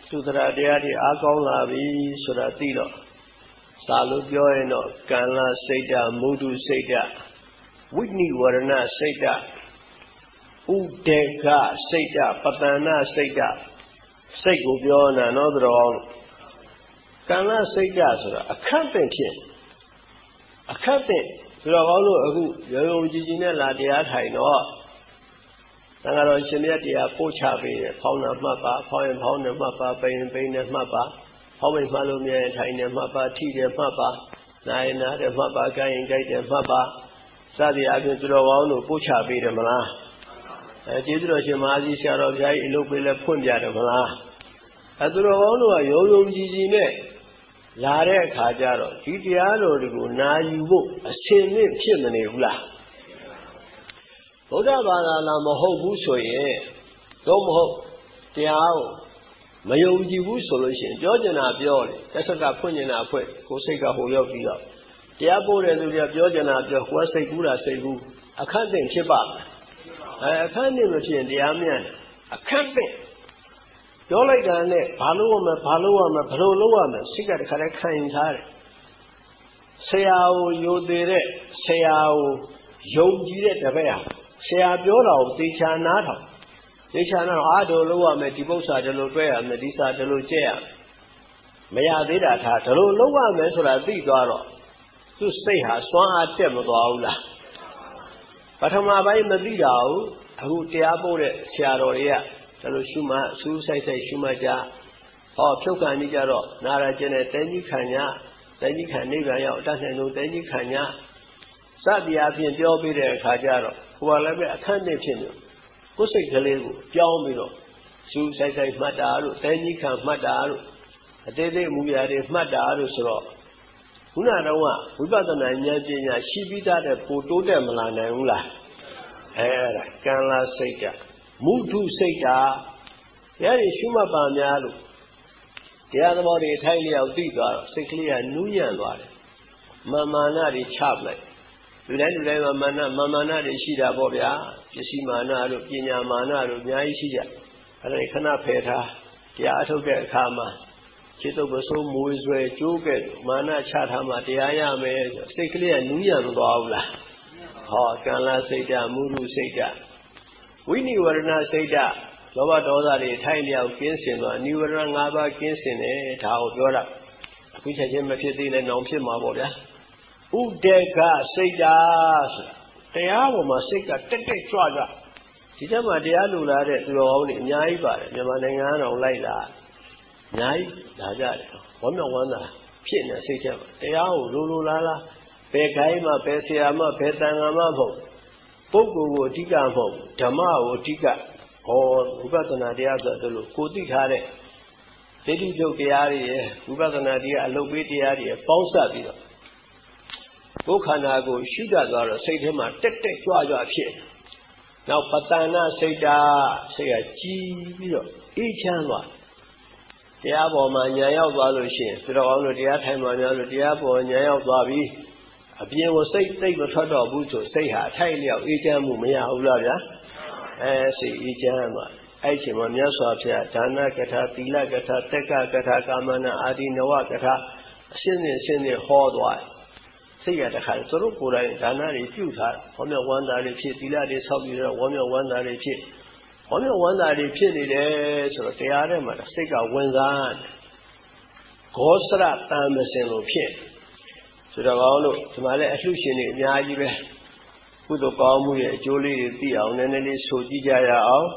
သူတရာတရားတွေအားကောင်းလာပြီဆိုတာသိတော့စာလို့ပြောရင်တော့ကံလစိတ်ဓာမုဒုစိတ်ဓာဝိနိဝရဏစိတ်ဓာဥဒေကစိတ်ဓာပတဏစိတ်ဓာစိတ်ကိုပြောနေတာနော်သူတော်ကံလစိတ်ဓာဆိုတာအခက်ပင်ဖြစ်အခက်ပင်သူတော်ကောင်းတို့အခုရုံရုံကြည်ကြည်နဲ့လာတရားထိုင်တော့သံဃာတော်ရှင်မြတ်တရားပို့ချပေးတယ်ဖောင်းတာမှတ်ပါဖောင်းရင်ဖောင်းတယ်မှတ်ပါပိန်ရင်ပိန်တယ်မှတ်ပါဖောင်းမိတ်မှလို့မြဲထိုင်တယ်မှတ်ပါထိတယ်မှတ်ပါနာရင်နာတယ်မှတ်ပါကြိုက်ရင်ကြိုက်တယ်မှတ်ပါစသည်အပြင်သူတော်ကောင်းတို့ပို့ချပေးတယ်မလားကျေးဇူးတော်ရှင်မဟာကြီးဆရာတော်ဘုရားကြီးအလုပ်ပေးလဲဖွင့်ပြတယ်မလားသူတော်ကောင်းတို့ကရုံရုံကြည်ကြည်နဲ့လာတဲ့အခါကျတော့ဒီတရားတော်တွေကိုနာယူဖို့အစင်နဲ့ဖြစ်မနေဘူးလားဗုဒ္ဓဘာသာလားမဟုတ်ဘူးဆိုရင်တော့မဟုတ်တရားကိုမယုံကြည်ဘူးဆိုလို့ရှိရင်ပြောကျင်တာပြောတယ်တက်ဆက်ကဖွင့်ကျင်တာဖွင့်ကိုယ်စိတ်ကဟိုရောက်ပြီးတော့တရားပို့တဲ့သူတွေကပြောကျင်တာပြောကိုယ်စိတ်ကူးတာစိတ်ကူးအခန့်တင်ဖြစ်ပါအခန့်တင်မဖြစ်ရင်တရားမြန်အခန့်တင်ပြောလိုက်တာနဲ့ဘာလို့ရမလဲဘာလို့ရမလဲဘယ်လိုလုပ်ရမလဲစိတ်ကတခါတည်းခံရင်ထားတယ်ဆရာကိုယိုသေးတဲ့ဆရာကိုယုံကြည်တဲ့တပည့်ဟာဆရာပြောတာကိုသေချာနားထောင်သေချာနားအားတို့လုပ်ရမယ်ဒီပု္ပ္ပာဒီလိုတွဲရမယ်ဒီစာဒီလိုကျက်ရမယ်မရသေးတာထားဒီလိုလုပ်ရမယ်ဆိုတာသိသွားတော့သူ့စိတ်ဟာစွမ်းအားတက်မသွားဘူးလားပထမပိုင်းမသိတာဘူးအခုတရားပို့တဲ့ဆရာတော်တွေကဒါလိုရှုမှစူးစိုက်စိုက်ရှုမှကြဟောဖြုတ်ခံကြီးကြတော့နာရကျင်တဲ့တဲကြီးခံညာတဲကြီးခံနိဗ္ဗာန်ရောက်အတတ်နိုင်ဆုံးတဲကြီးခံညာစသည်အပြင်ပြောပြတဲ့အခါကျတော့ဟိုကလည်းပဲအခန့်နဲ့ဖြစ်နေကိုယ်စိတ်ကလေးကိုပြောင်းပြီးတော့စူးစိုက်စိုက်မှတ်တာတို့တဲကြီးခံမှတ်တာတို့အသေးသေးမူရာတွေမှတ်တာတို့ဆိုတော့ခုနတော့ဝိပဿနာဉာဏ်ပညာရှိပြီးသားတဲ့ပိုတိုးတက်မလာနိုင်ဘူးလားအဲ့ဒါကံလာစိတ်ဓာမုဒုစိတ်ဓာတရားတွေရှုမှတ်ပါများလို့တရားသဘောတွေထိုက်လျောက်သိသွားတော့စိတ်ကလေးကနူးညံ့သွားတယ်မာနတွေချပလိုက်လူတိုင်းမာနတွေရှိတာပေါ့ဗျာပစ္စည်းမာနတို့ပညာမာနတို့အများကြီးရှိကြအဲ့ဒါခဏဖယ်ထားတရားအထုတ်တဲ့အခါမှာจิตတုပ္ပဆိုးမွေးဆွဲကြိုးကဲ့မာနချထားမှတရားရမယ်စိတ်ကလေးကနူးညံ့မသွားဘူးလားဟောကံလာစိတ်ဓာမုဒုစိတ်ဓာဝိနိဝရဏစိတ်ဓာတ်လောဘဒေါသတွေထိုက်လျောက်ကင်းစင်သွားနိဝရဏ၅ပါးကင်းစင်တယ်ဒါကိုပြောတာအခုချက်ချင်းမဖြစ်သေးလဲနောင်ဖြစ်မှာပေါ့ဗျာဥဒေကစိတ်ဓာတ်ဆိုတာတရားပေါ်မှာစိတ်ကတက်တက်ကြွကြွဒီတက်မှာတရားလူလာတဲ့သူတော်ကောင်းတွေအများကြီးပါတယ်မြန်မာနိုင်ငံတော်လိုက်လာအများကြီးလာကြတယ်ဝမ်းမြောက်ဝမ်းသာဖြစ်နေစိတ်ထဲမှာတရားကိုလိုလားဘယ်ခိုင်းမှဘယ်ဆရာမှဘယ်တန်ခါမှမဟုတ်ပုဂ္ဂိုလ်ကိုအဓိကမဟုတ်ဓမ္မကိုအဓိကဟောဝိပဿနာတရားဆိုတော့ကိုသိထားတဲ့ဒိဋ္ဌိကျုပ်တရားတွေရယ်ဝိပဿနာတရားအလုပ်ပေးတရားတွေပေါင်းစပ်ပြီးတော့ကိုယ်ခန္ဓာကိုရှုတတ်သွားတော့စိတ်ထဲမှာတက်တက်ကြွကြွဖြစ်နောက်ပတဏစိတ်ဓာစိတ်ကကြီးပြီးတော့အေးချမ်းသွားတရားပေါ်မှာဉာဏ်ရောက်သွားလို့ရှိရင်သူတော်ကောင်းတို့တရားထိုင်မှများလို့တရားပေါ်ဉာဏ်ရောက်သွားပြီးအပြင်ကိုစိတ်သိမ့်မထွက်တော့ဘူးဆိုစိတ်ဟာအထိုက်လျောက်အေးချမ်းမှုမရဘူးလားဗျာစိတ်အေးချမ်းသွားအဲ့ချိန်မှာမြတ်စွာဘုရားဒါနကထာသီလကထာတက္ကကထာကာမနာအာဒီနဝကထာအရှင်းနဲ့ဟောသွားစိတ်ရတဲ့ခါသူတို့ကိုယ်တိုင်ဒါနတွေပြုထားဝမ်းမြောက်ဝမ်းသာတွေဖြစ်သီလတွေဆောက်ပြီးတော့ဝမ်းမြောက်ဝမ်းသာတွေဖြစ်ဝမ်းမြောက်ဝမ်းသာတွေဖြစ်နေတယ်ဆိုတော့တရားထဲမှာစိတ်ကဝင်စားဂောစရတန်မစင်လို့ဖြစ်ဆိုတော့ကောင်းလို့ဒီမှာလည်းအလှရှင်တွေအများကြီးပဲကုသိုလ်ကောင်းမှုရဲ့အကျိုးလေးတွေသိအောင်နည်းနည်းလေးဆိုကြည့်ကြရအောင်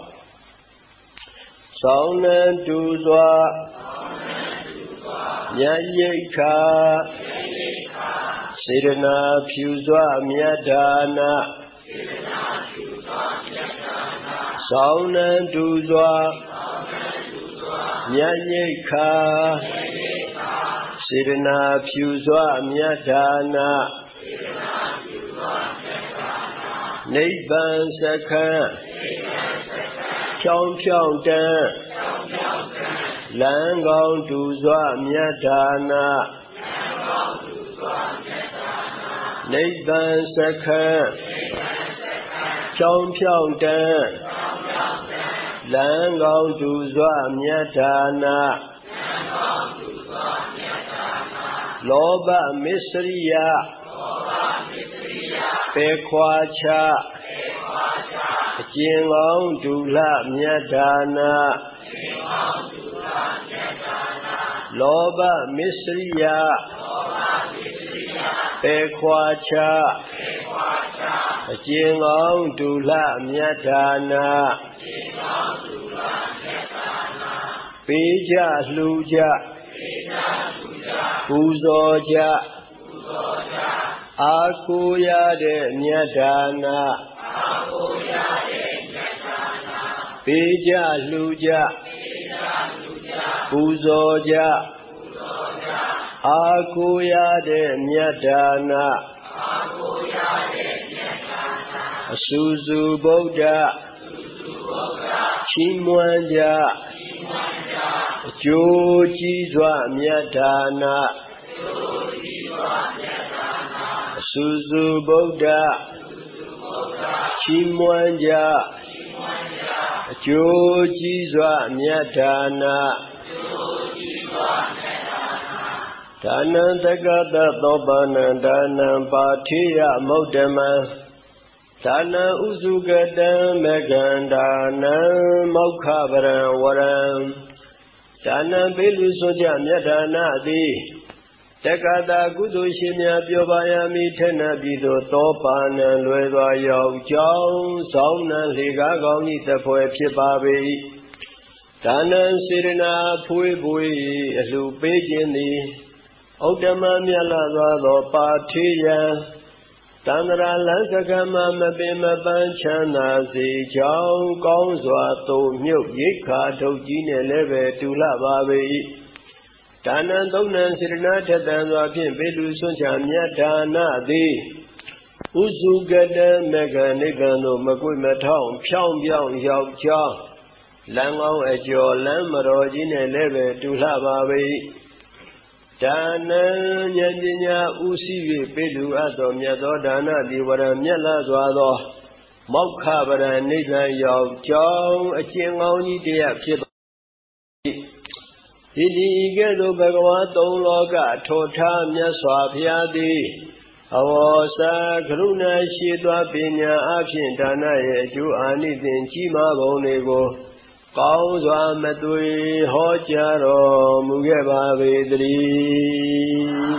သောဏတုစွာမြတ်ရိက္ခာစေရနာဖြူစွာမြတ်ဒါနာသောဏတုစွာမြတ်ရိက္ခာစေရနာဖြူစွာမြတ်ဒါနာနိဗ္ဗာန်စခန်းဖြောင်းတန်းလမ်းကောင်းတူစွာမြတ်ဒါနာနိဗ္ဗာန်စခန်းဖြောင်းတန်းလလမ်းကောင်းတူစွာမြတ်ဒါနလောဘမစ္စရိယပေခွာချအကျဉ်ကောင်းဒုလမြတ်ဒါနလောဘမစ္စရိယပေခွာချအကျဉ်ကောင်းဒုလမြတ်ဒါနပေးကြလှူကြပူဇော်ကြအားကိုးရတဲ့မြတ်ဒါနပေးကြလှူကြပူဇော်ကြအားကိုးရတဲ့မြတ်ဒါနအစူစူဗုဒ္ဓချီးမွမ်းကြအကျိုးကြီးစွာမြတ်ဒါနအစူစူဗုဒ္ဓချီးမွမ်းကြအကျိုးကြီးစွာမြတ်ဒါနဒါနံတက္ကသသောပနံဒါနံပါထိယမုဒ္ဓမံဒါနံဥစုကတံမေကံဒါနံမောက္ခပရံဝရံဒါနံပေးလူဆိုကြမြတ်ဒါနသည်တက္ကသကုသိုလ်ရှင်များပြောပါရမည်ထက်နှပ်ပြီးသို့သောပါဏံလွယ်စွာရောက်ကြောင်းဆောင်နှံလေကားကောင်းဤတပွဲဖြစ်ပါပေ၏ဒါနံစေရနာဖွေးဖွေးအလှပေးခြင်းသည်ဥဒ္ဓမမြတ်လာသောပါထိယံတန္တရာလန်းစကမမပင်မပန်းချမ်းသာစေကြောင်းကောင်းစွာသို့မြုပ်ရိတ်ခါထုတ်ကြီးနဲ့လည်းပဲတူလှပါပေ၏ဒါနံသုံးနံစေရနာထက်သန်စွာဖြင့်ပေလူဆွန့်ချမြတ်ဒါနသည်ဥစုကတံမေကနိဗ္ဗာန်သို့မကွေ့မထောင်ဖြောင်းပြောင်းရောက်ကြောင်းလမ်းကောင်းအကျော်လမ်းမတော်ကြီးနဲ့လည်းပဲတူလှပါပေ၏ဒါနံဉာဏ်ပညာဥရှိ၍ပေလူအပ်သောမြတ်သောဒါနသည်ဝရံမြတ်လာစွာသောမောက္ခပရံနိဗ္ဗာန်ရောက်ကြောင်းအကျဉ်ကောင်းကြီးတရားဖြစ်ပါ၏ဒီကဲ့သို့ဘဂဝါသုံးလောကထောထားမြတ်စွာဘုရားသည်အဝေါ်စာကရုဏာရှိသောပညာအဖြင့်ဒါနရဲ့အကျိုးအာနိသင်ကြီးမားပုံတွေကိုကောင်းစွာမသွေဟောကြားတော်မူခဲ့ပါပေတည်း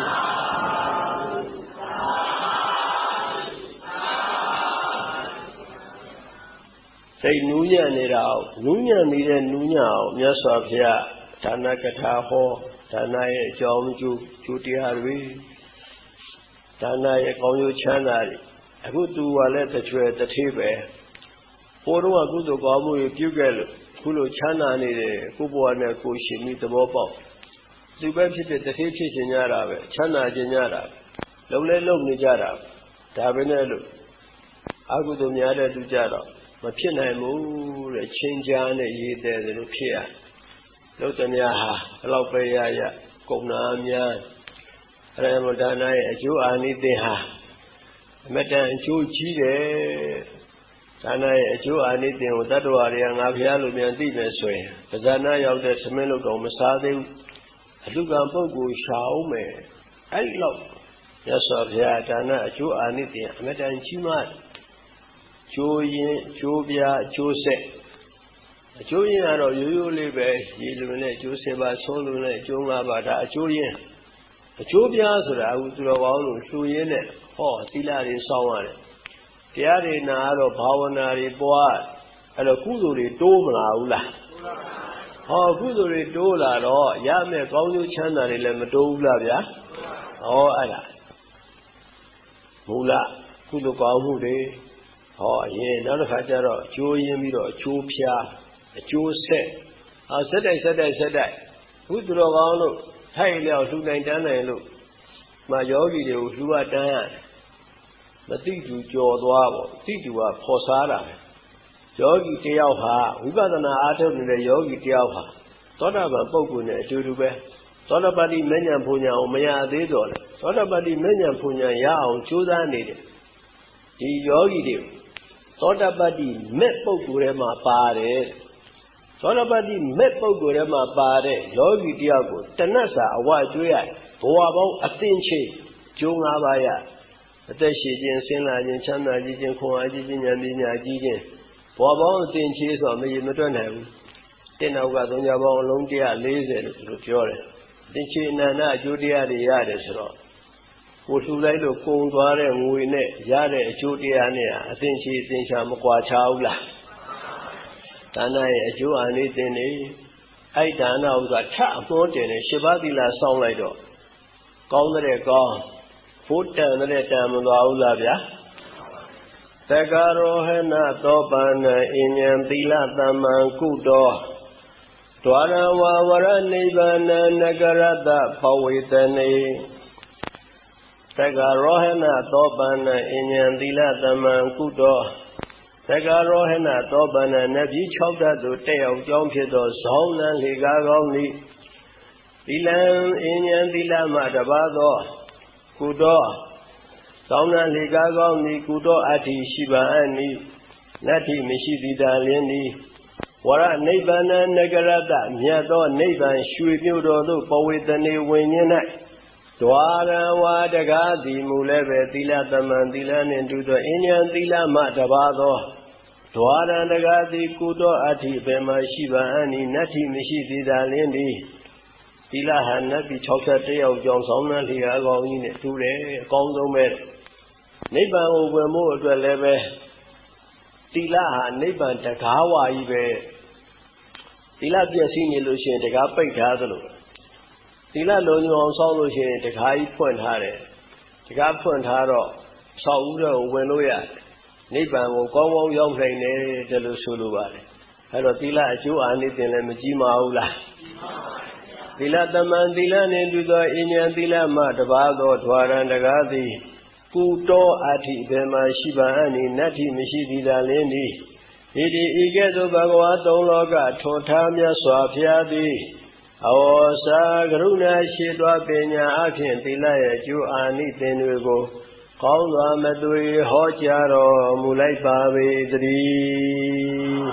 စိတ်နူးညံ့နေတာအောင်နူးညံ့နေတဲ့နူးညံ့အောင်မြတ်စွာဘုရားဒါနကထာဟောဒါနရဲ့အကြောင်းကျိုးတရားတွေဒါနရဲ့ကောင်းကျိုးချမ်းသာတွေအခုသူကလည်းတကြွယ်တထေးပဲဟိုတော့ကုသိုလ်ကောင်းမှုတွေပြုခဲ့လို့ခုလိုချမ်းသာနေတယ်ကိုဘဝနဲ့ကိုရှင်ပြီးသဘောပေါက်သူပဲဖြစ်တဲ့တထေးဖြစ်ရှင်ကြတာပဲချမ်းသာခြင်းကြတာလုံလဲလုံနေကြတာဒါပဲနဲ့လို့အကုသိုလ်များတဲ့သူကြတော့မဖြစ်နိုင်ဘူးတဲ့ချင်းကြားနဲ့ရေးတဲ့လို့ဖြစ်ရလို့တည်းများဟာဘလောက်ပဲရကုန်နာများအဲ့ဒါမို့ဒါနရဲ့အကျိုးအာနိသင်ဟာအမတန်အကျိုးကြီးတယ်ဒါနရဲ့အကျိုးအာနိသင်ကိုတတ္တဝါတွေကငါဘုရားလိုမြန်သိမယ်ဆိုရင်ပဇာနာရောက်တဲ့သမင်းလို့တော့မစားသေးဘူးအလှကံပုဂ္ဂိုလ်ရှာအောင်မယ်အဲ့လောက်ရသော်ဘုရားဒါနအကျိုးအာနိသင်အမတန်ကြီးမားတယ်ကျိုးရင်ကျိုးပြားကျိုးဆက်အကျိုးရင်ကတော့ရိုးရိုးလေးပဲရည်လွန်နဲ့ကျိုးစင်ပါဆုံးလွန်နဲ့ကျိုး၅ပါးဒါအကျိုးရင်အကျိုးပြားဆိုတာအခုသူတော်ကောင်းတို့လှူရင်းနဲ့ဟောသီလတွေစောင့်ရတယ်တရားတွေနာတော့ဘာဝနာတွေပွားအဲ့တော့ကုသိုလ်တွေတိုးမလာဘူးလားဟောကုသိုလ်တွေတိုးလာတော့ရမယ်ကောင်းကျိုးချမ်းသာတွေလည်းမတိုးဘူးလားဗျာဟောအဲ့ဒါမူလကုသိုလ်ကောင်းမှုတွေဟောအရင်နောက်တစ်ခါကျတော့အကျိုးရင်းပြီးတော့အကျိုးဖြားအကျိုးဆက်ဆက်တိုက်ဘုသူတော်ကောင်းတို့ထိုင်လျောက်လှူနိုင်တန်းနိုင်လို့မှာယောဂီတွေကိုလှူရတန်းရတယ်မသိသူကြော်သွားပေါ့သိသူကဖော်စားတာပဲယောဂီတယောက်ဟာဝိပဿနာအားထုတ်နေတဲ့ယောဂီတယောက်ဟာသောတာပန်ပုဂ္ဂိုလ်နဲ့အတူတူပဲသောတာပတ္တိမဉ္ဇဉ်ဘုံညာကိုမရသေးတော့လေသောတာပတ္တိမဉ္ဇဉ်ဘုံညာရအောင်ကြိုးစားနေတယ်ဒီယောဂီတွေသောတာပတ္တိမဲ့ပုဂ္ဂိုလ်ထဲမှာပါတယ်သောတာပတိမဲ့ပုဂ္ဂိုလ်ထဲမှာပါတဲ့ယောဂီတယောက်ကိုတဏှတ်စာအဝကျွေးရဘဝပေါင်းအသင်္ချေကျိုး၅ပါးရအသက်ရှိခြင်းဆင်းလာခြင်းချမ်းသာခြင်းခွန်အားကြီးခြင်းဉာဏ်ပညာကြီးခြင်းဘဝပေါင်းအသင်္ချေဆိုမရေမတွက်နိုင်ဘူးတဲ့နောက်ကသုံးကြပေါင်းအလုံး140လို့ပြောတယ်သင်္ချေအနန္တအကျိုးတရားတွေရတယ်ဆိုတော့ကိုလှူလိုက်လို့ကုန်သွားတဲ့ငွေနဲ့ရတဲ့အကျိုးတရားနဲ့အသင်္ချေအသင်္ချာမကွာခြားဘူးလားဒါနရဲ့အကျိုးအာနိသင်နေအဲ့ဒါနဥစ္စာထအမောတင်နေ7ပါးသီလစောင့်လိုက်တော့ကောင်းတဲ့ကောင်းဖို့တန်တဲ့တန်မသွားဘူးလားဗျာတက္ကရောဟနသောပန္နအဉ္ဉံသီလသမ္မံကုတောဒွါရဝဝရနိဗ္ဗာနနဂရတဘဝေတနေတက္ကရောဟနသောပန္နအဉ္ဉံသီလသမ္မံကုတောတက္ကရောဟနသောပန္နနဗီ6ဓာတ်သို့တက်ရောက်ကြောင်းဖြစ်သောဇောင်းလန်းလေကားကောင်းသည်သီလံအဉ္ဉံသီလမှတပါသောကုတောသောင်းလန်းလေကားကောင်းသည်ကုတောအတ္တိရှိပါအနိနတ္တိမရှိသည်သာလင်းသည်ဝရနိဗ္ဗာန်နဂရတမြတ်သောနိဗ္ဗာန်ရွှေမြို့တော်သို့ပဝေတနေဝိညာဉ်၌ဒွါရဝါတကားသည်မူလည်းပဲသီလသမံသီလနှင့်တူသောအဉ္ဉံသီလမှတပါသောဒွါရတကားသည်ကုသောအတ္တိဘယ်မှာရှိပါအနိနတ္တိမရှိသည်သာလင်းသည်သီလဟာနတ်ပြည်61ယောက်ကြောင့်ဆောင်းနှံလျာကောင်းကြီးနဲ့တူတယ်အကောင်းဆုံးပဲနိဗ္ဗာန်ကိုဝင်ဖို့အတွက်လည်းပဲသီလဟာနိဗ္ဗာန်တကားဝါကြီးပဲသီလပြည့်စည်နေလို့ရှိရင်တကားပိတ်ထားသလိုသီလလုံးညအောင်ဆောင်းလို့ရှိရင်တကားကြီးဖွင့်ထားတယ်တကားဖွင့်ထားတော့ဆောက်ဦးတော့ဝင်လို့ရတယ်နိဗ္ဗာန်ကိုကောင်းကောင်းရောက်နိုင်တယ်တလို့ဆိုလိုပါတယ်အဲ့တော့သီလအကျိုးအာနိသင်လည်းမကြီးမအောင်လားသီလသမံသီလနှင့်တူသောအဉ္ဉံသီလမှတပါသောဓဝရံတကားသည်ကုတောအတ္တိဘယ်မှာရှိပါအနိနတ္တိမရှိသည်သာလင်းသည်ဣတိဤကဲ့သို့ဘဂဝါသုံးလောကထွန်ထားမြတ်စွာဘုရားသည်အဝေါစာကရုဏာရှိသောပညာအဖြင့်သီလရဲ့အကျိုးအာနိသင်တွေကိုကောင်းစွာမသွေဟောကြားတော်မူလိုက်ပါပေတည်း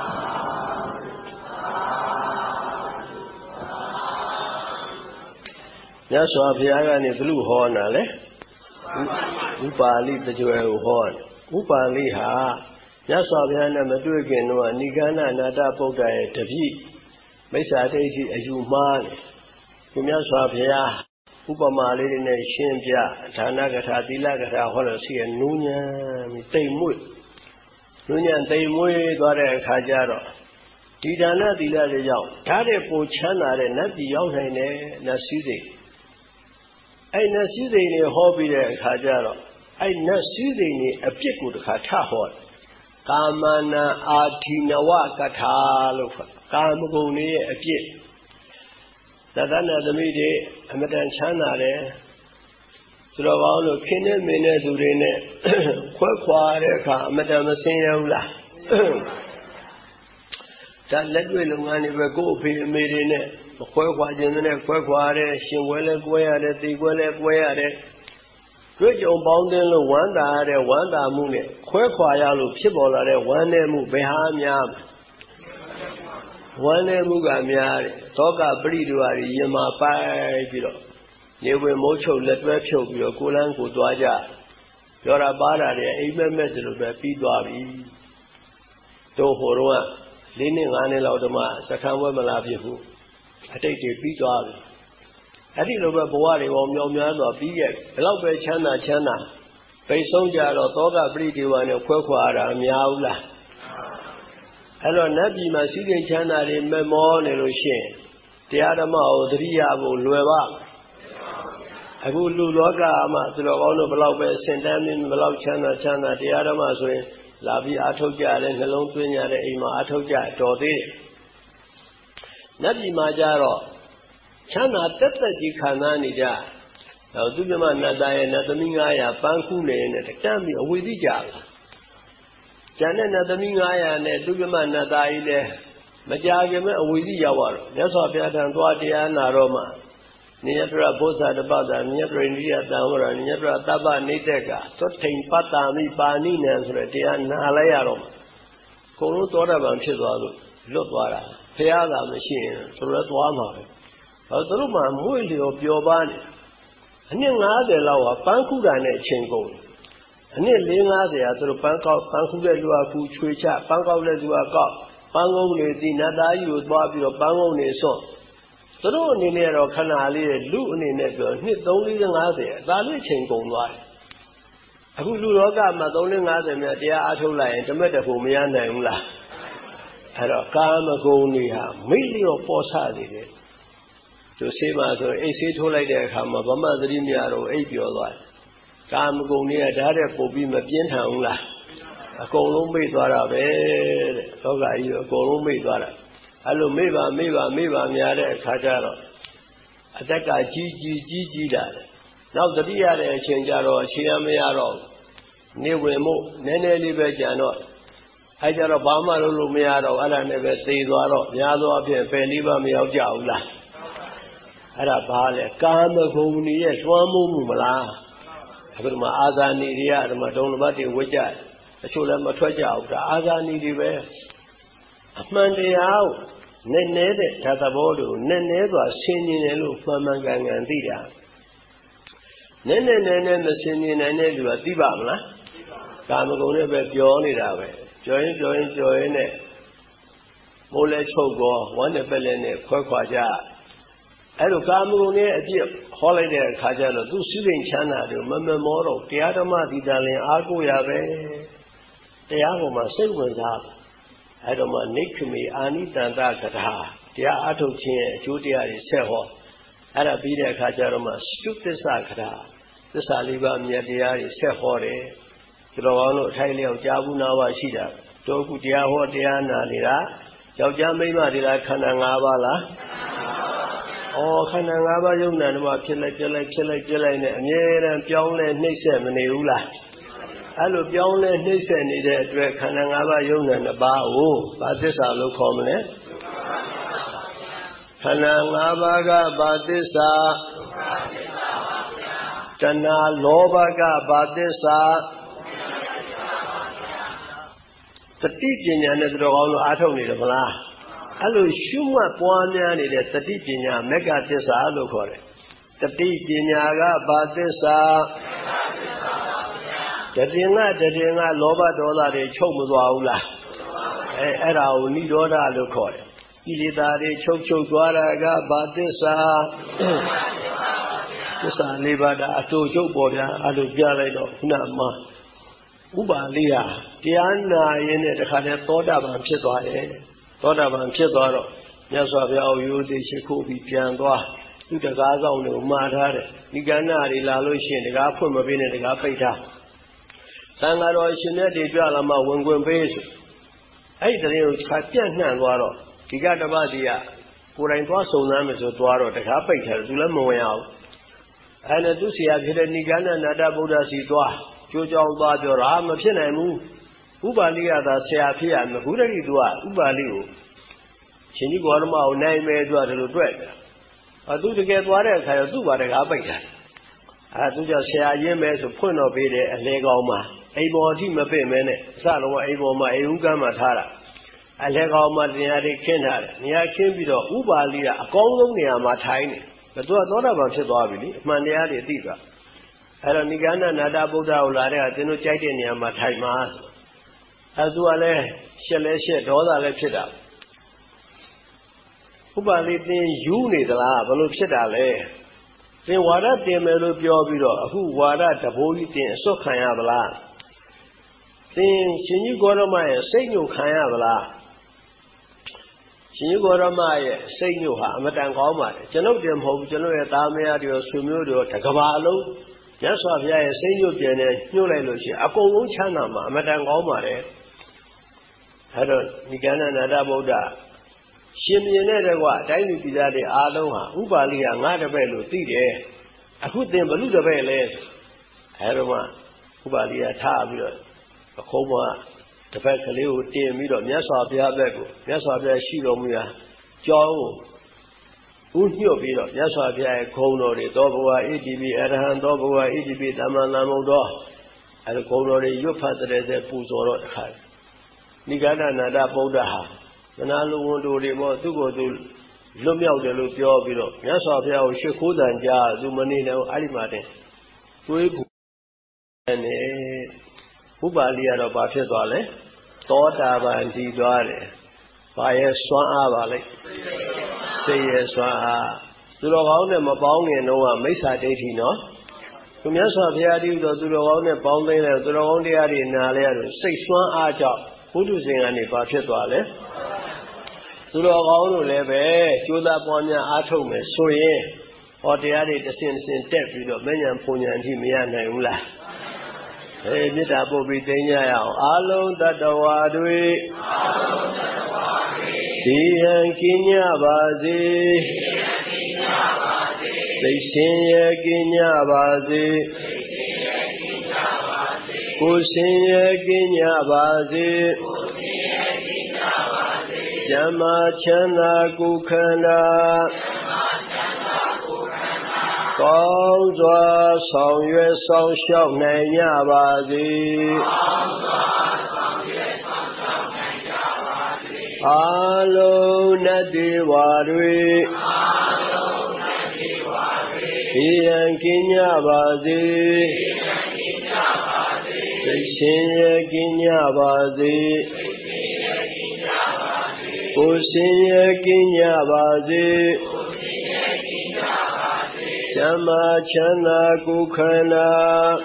မြတ်စွာဘုရားကနေဘုလူဟောနာလေဥပါလိတကြွယ်ကိုဟောဥပါလိဟာမြတ်စွာဘုရားနဲ့မတွေ့ခင်တော့နိဂန္ဓနာတပုဒ္ဒရဲ့တပည့်မိစ္ဆာဒိဋ္ဌိအယူမှားတယ်ဒီမြတ်စွာဘုရားဥပမာလေးတွေနဲ့ရှင်းပြဒါနကထာသီလကထာဟောလို့ရှိရင်နူးညံ့ပြီးတိမ်မွေ့နူးညံ့တိမ်မွေ့သွားတဲ့အခါကျတော့ဒီဒါနသီလတွေကြောင့်ဓာတ်တဲ့ပုံချမ်းသာတဲ့နတ်ပြည်ရောက်နိုင်တယ်နတ်စည်းစိမ်အဲ့နတ်စည်းစိမ်တွေဟောပြီးတဲ့အခါကျတော့အဲ့နတ်စည်းစိမ်တွေအပြစ်ကိုတစ်ခါထဟောတယ်ကာမနာအာထိနဝကထာလို့ခေါ်ကာမဂုဏ်တွေရဲ့အပြစ်သတ္တနာသမီးတွေအမတန်ချမ်းသာတယ်ဆိုတော့ဘာလို့ခင်းနေမင်းတဲ့သူတွေနဲ့ခွဲခွာတဲ့အခါအမတန်မဆင်းရဘူးလားဒါလက်တွေ့လုပ်ငန်းတွေပဲကိုယ့်အဖေအမေတွေနဲ့မခွဲခွာခြင်းနဲ့ခွဲခွာတယ်ရှင်ခွဲလဲကွဲရတယ်သိခွဲလဲကွဲရတယ်တွေ့ကြုံပေါင်းတင်လို့ဝမ်းသာရတဲ့ဝမ်းသာမှုနဲ့ခွဲခွာရလို့ဖြစ်ပေါ်လာတဲ့ဝမ်းနည်းမှုဘယ်ဟာများဝမ်းနည်းမှုကများတယ်သောကပရိဒုဟာတွေရင်မာပိုက်ပြီးတော့နေဝင်မိုးချုပ်လက်တွဲဖြုတ်ပြီးတော့ကိုလန်းကိုသွားကြပြောတာပါတာတွေအိမ်မက်မက်ဆိုလို့ပဲပြီးသွားပြီတို့ဟိုတော့4နှစ်5နှစ်လောက်တည်းမှစခန်းဝဲမလာဖြစ်ဘူးအတိတ်တွေပြီးသွားပြီအဲ့ဒီလိုပဲဘဝတွေပေါင်းမြောက်များစွာပြီးခဲ့ဘယ်တော့ပဲချမ်းသာပိတ်ဆုံးကြတော့သောကပရိဒေဝနဲ့ခွဲခွာတာမများဘူးလားအဲ့တော့နတ်ပြည်မှာစီးစိမ်ချမ်းသာတွေမမောနေလို့ရှိရင်တရားဓမ္မကိုသတိရဖို့လွယ်ပါအခုလူလောကမှာသူတော်ကောင်းတို့ဘယ်လောက်ပဲဆင်တန်းပြီးဘယ်လောက်ချမ်းသာတရားဓမ္မဆိုရင်လာပြီးအားထုတ်ကြတယ်နှလုံးသွင်းကြတယ်အိမ်မှာအားထုတ်ကြတော်သေးတယ်နတ်ပြည်မှာကြတော့ချမ်းသာတက်တက်ကြီးခံစားနေကြသူမြမနတ်သားရဲ့နတ်သမီး900ပန်းခုနေနဲ့တန်းပြီးအဝေသိကြလားကျန်တဲ့နတ်သမီး900နဲ့သူမြမနတ်သားကြီးလည်းမကြခင်မဲ့အဝေသိရောက်သွားတော့မြတ်စွာဘုရားထံသွားတရားနာတော့မှနိယတရဘုဇာတပ္ပတာနိယတရနိယတံဝရနိယတရတပ္ပနိတက်ကသွတ်ထိန်ပတ္တာမိပါဏိနံဆိုတဲ့တရားနာလိုက်ရတော့မှအကုန်လုံးသောတာပန်ဖြစ်သွားလို့လွတ်သွားတာဖះသာမရှိရင်သူတို့သွားမှာပဲသူတို့မှမွေ့လျော်ပျော်ပါနေအနှစ်90လောက်ကပန်းခုတာနဲ့အချိန်ကုန်အနှစ်450ကသူတို့ပန်းခုတဲ့လူကခုချွေချပန်းကောက်တဲ့လူကကောက်ပန်းကုန်းတွေဒီနတ်သားကြီးကိုသွားပြီးတော့ပန်းကုန်းတွေစွန့်သူတို့အနေနဲ့တော့ခဏလေးလူအနေနဲ့ပြောနှစ်350အသာလေးချိန်ကုန်သွားတယ်အခုလူလောကမှာ350မြတ်တရားအားထုတ်လိုက်ရင်တမက်တဖို့မရနိုင်ဘူးလားအဲ့တော့ကာမဂုဏ်တွေဟာမိလျော့ပေါ်ဆနေတယ်သူဆေးမှာဆိုအိတ်ဆေးထိုးလိုက်တဲ့အခါမှာဗမာသတိမြတော့အိတ်ပြောသွားတယ်ကာမဂုဏ်တွေကဓာတ်တဲ့ပုတ်ပြီးမပြင်းထန်ဘူးလားအကုန်လုံးမိတ်သွားတာပဲတဲ့လောကကြီးအကုန်လုံးမိတ်သွားတာအဲ့လိုမိပါများတဲ့အခါကျတော့အတက်ကကြီးတာတဲ့နောက်တတိယတဲ့အချိန်ကျတော့အချိန်မရတော့နေဝင်မှုနည်းနည်းလေးပဲကြံတော့အဲ့ကြတော့ဘာမှလုပ်လို့မရတော့အဲ့ဒါနဲ့ပဲသေသွားတော့များသောအားဖြင့်ပယ်လေးပါမရောက်ကြဘူးလားအဲ့ဒါဘာလဲကာမဂုဏ်ကြီးရဲ့လွှမ်းမိုးမှုမလားအခုဒီမှာအာဇာနည်တွေကဒီမှာဒုံလဘတ်တွေဝတ်ကြတယ်အချို့လည်းမထွက်ကြဘူးဒါအာဇာနည်တွေပဲအမှန်တရားကိုနည်းတဲ့ဓာတ်သဘောတွေကိုနည်းစွာဆင်ញင်တယ်လို့မှန်ကန်သိတာနည်းမဆင်ញင်နိုင်တဲ့လူကသိပါမလားကာမဂုဏ်နဲ့ပဲပြောနေတာပဲပြောရင်နဲ့မိုးလဲချုပ်ကောဝမ်းနဲ့ပက်လဲနဲ့ခွဲကြအဲ့လိုကာမဂုဏ်နဲ့အပြစ်ဟောလိုက်တဲ့အခါကျတော့သူစိစိမ်ချမ်းသာတယ်မမောတော့တရားဓမ္မဒီတန်လင်အားကိုရပဲတရားပေါ်မှာစိတ်ဝင်စားအဲ့တော့မှနိခမေအာနိတန္တကထာတရားအထုတ်ခြင်းရဲ့အကျိုးတရားတွေဆက်ဟောအဲ့ဒါပြီးတဲ့အခါကျတော့မှသုသစ္စာကထာသစ္စာလေးပါးမြတ်တရားတွေဆက်ဟောတယ်ဒီတော်ကောင်းတို့အထိုက်လျောက်ကြားဘူးနာပါရှိတာတို့ခုတရားဟောတရားနာနေတာယောက်ျားမိန်းမတွေလားခန္ဓာ၅ပါးလားခန္ဓာ၅ပါးယုံနာဓမ္မဖြစ်လိုက်နဲ့အမြဲတမ်းပြောင်းလဲနှိမ့်ဆက်မနေဘူးလားအဲ့လိုပြောင်းလဲနှိမ့်ဆက်နေတဲ့အတွက်ခန္ဓာ၅ပါးယုံနာ2ပါးကိုဘာသစ္စာလို့ခေါ်မလဲခန္ဓာ၅ပါးကဘာသစ္စာတဏှာလောဘကဘာသစ္စာတတိပညာနဲ့တော်ကောင်းလို့အားထုတ်နေတယ်မလားအဲ့လိုရှုမှတ်ပွားများနေတဲ့တတိပညာမက္ကသစ္စာလို့ခေါ်တယ်တတိပညာကဘာသစ္စာတတင်ကလောဘဒေါသတွေချုပ်မသွားဘူးလားအဲ့ဒါကိုနိရောဓလို့ခေါ်တယ်ကိလေသာတွေချုပ်သွားတာကဘာသစ္စာသစ္စာလေးပါးဒါအတူချုပ်ပေါ်ဗျာအဲ့လိုပြလိုက်တော့ခုနမှဥပါလိဟာတရားနာရင်နဲ့တခါတည်းသောတာပန်ဖြစ်သွားတယ်သောတာပန်ဖြစ်သွားတော့မြတ်စွာဘုရားရိုးသေးရှိခိုးပြီးပြန်သွားသူတကားဆောင်တွေကိုမှားထားတယ်ဒီကဏ္ဍတွေလာလို့ရှိရင်တကားဖွင့်မပေးနဲ့တကားပိတ်ထားသံဃာတော်ရှင်မြတ်တွေကြွလာမှဝင်ခွင့်ပေးဆိုအဲ့ဒီတရင်ကိုပြန့်နှံ့သွားတော့ဒီကတပတ်ကြီးကကိုယ်တိုင်သွားစုံစမ်းမယ်ဆိုသွားတော့တကားပိတ်ထားတယ်သူလည်းမဝင်ရဘူးအဲ့နဲ့သူဆရာဖြစ်တဲ့နိဂန္ဓနာတဗုဒ္ဓစီသွားကြိုးကြောင်သွားပြောတာမဖြစ်နိုင်ဘူးဥပါလိကသာဆရာဖြစ်ရမယ်ခုတည်းကသူကဥပါလိကိုရှင်ကြီးကောရမကိုနိုင်မယ်သူကဒီလိုတွေ့တယ်သူတကယ်သွားတဲ့အခါကျသူ့ဘာတကားပိတ်တာသူကြောင့်ဆရာရင်းမယ်ဆိုဖွင့်တော့ပေးတယ်အလဲကောင်းမှာအိမ်ပေါ်အထိမပိတ်မဲနဲ့အစလုံးကအိမ်ပေါ်မှာအိမ်ဦးကမ်းမှာထားတာအလဲကောင်းမှာနေရာတွေခင်းထားတယ်နေရာခင်းပြီးတော့ဥပါလိကအကောင်းဆုံးနေရာမှာထိုင်နေသူကသောတာပန်ဖြစ်သွားပြီလေအမှန်တရားတွေသိသွားအဲ့တော့နိဂန္ဓနာတဗုဒ္ဓကိုလာတဲ့ကသင်တို့ကြိုက်တဲ့နေရာမှာထိုင်ပါသူကလည်းရှက်လဲရှက်ဒေါသလည်းဖြစ်တာဥပါလိသင်ယူနေသလားဘယ်လိုဖြစ်တာလဲသင်ဝါဒတင်မယ်လို့ပြောပြီးတော့အခုဝါဒတဘိုးကြီးတင်အစွတ်ခံရပါလားသင်ရှင်ကြီးဂေါရမရဲ့စိတ်ညှို့ခံရပါလားရှင်ကြီးဂေါရမရဲ့စိတ်ညှို့ဟာအမတန်ကောင်းပါတယ်ကျွန်ုပ်တင်မဟုတ်ဘူးကျွန်တော်ရဲ့သားမယားတွေရောဆွေမျိုးတွေရောတကဘာအလုံးမြတ်စွာဘုရားရဲ့စိတ်ညှို့ပြန်နေညှို့လိုက်လို့ရှိရင်အကုန်လုံးချမ်းသာမှာအမတန်ကောင်းပါတယ်အဲ့တော့နိဂန္ဓနာတဗုဒ္ဓရှင်မြင်တဲ့ကွာအတိုင်းလူပြည်သားတွေအားလုံးဟာဥပါလိကငါတပည့်လို့သိတယ်အခုသင်ဘလူတပည့်လဲအဲ့တော့မှဥပါလိကထားပြီးတော့အခုမှတစ်ဖက်ကလေးကိုတင်ပြီးတော့မြတ်စွာဘုရားဘက်ကိုမြတ်စွာဘုရားရှိတော်မူရာကြောင်းကိုဥညွတ်ပြီးတော့မြတ်စွာဘုရားရဲ့ဂုဏ်တော်တွေသောဘဝဣတိပိအရဟံသောဘဝဣတိပိသမ္မာသမ္ဗုဒ္ဓအဲ့ဒီဂုဏ်တော်တွေရွတ်ဖတ်တဲ့ပူဇော်တော့တခါနိဂန္ဓနာတဗုဒ္ဓဟာ Manalungo Demo, Tugo, Lumia de Lupio, Yasofia, Shikudan Jar, Dumanino, Alimate. Ubalia of Bafetwale, Tota and Didwale, by a swan valley. Say yes, swan. To the own and Mabong and Noah, Mesa 18, no? To Yasofia, to the own and Bonding, to the only Adina, 6 1 job. Who do sing any Bafetwale? To the own level, Judah Bonia Atome, so ye, or the added the sins in depth with a million punya and Himiana. Hey, Mita Bobby Dania, Alone that the Wadui, Dian Kinya Bazi, they sing Kinya Bazi, Kusin Kinya Bazi, Jama Chana Kukana. 高座上月上小奶娘吧子，阿罗那地瓦瑞，伊人吉娘吧子，最新也吉娘吧子，不新也吉娘吧子。 Jama Chana Kukana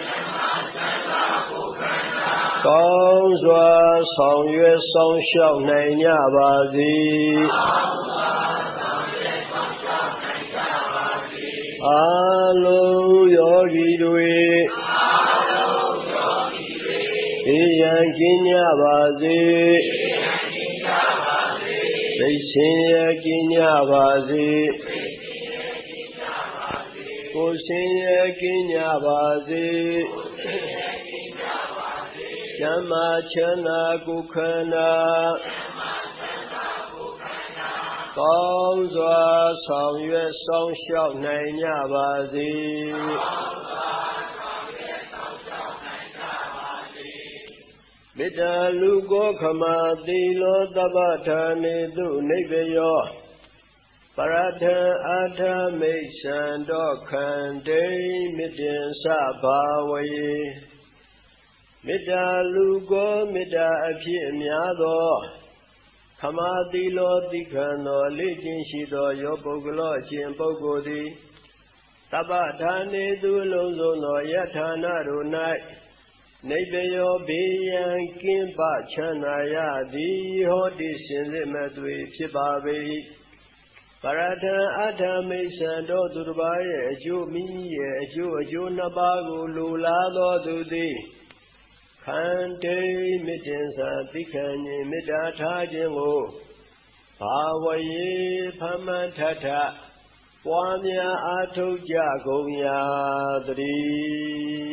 Gong Zua Song Yue Song Xiao Nai Nya Ba Zi Alu Yogi Dui Iyan Kinya Ba Zi Sei Xin Kinya Ba Zi Kusin Kinya Bazi Jama Chana Kukana Gong Zua Song Yue Song Xiao Nai Nya Bazi Mita Lugo Kama Dilo Tabatani Du Niveyo Paratha Atha Meksando Kande Midin Sabhawaye Mita Lugo Mita Api Myado Kamadilo Dikano Lijin Shido Yopoglo Chin Pogodi Tabatani Dulunzo no Yatana Runai Nebeyo Biyan Kimpa Chanaya Di Hoti Sinzimatwi Pibabi Paratha Atha Meksando Durbaye Ajo Miye Ajo Nabago Lula Dudi Kante Midinsa Dikani Midata Jingo Pawaye Pamatata Wamya Ato Jagonya Dri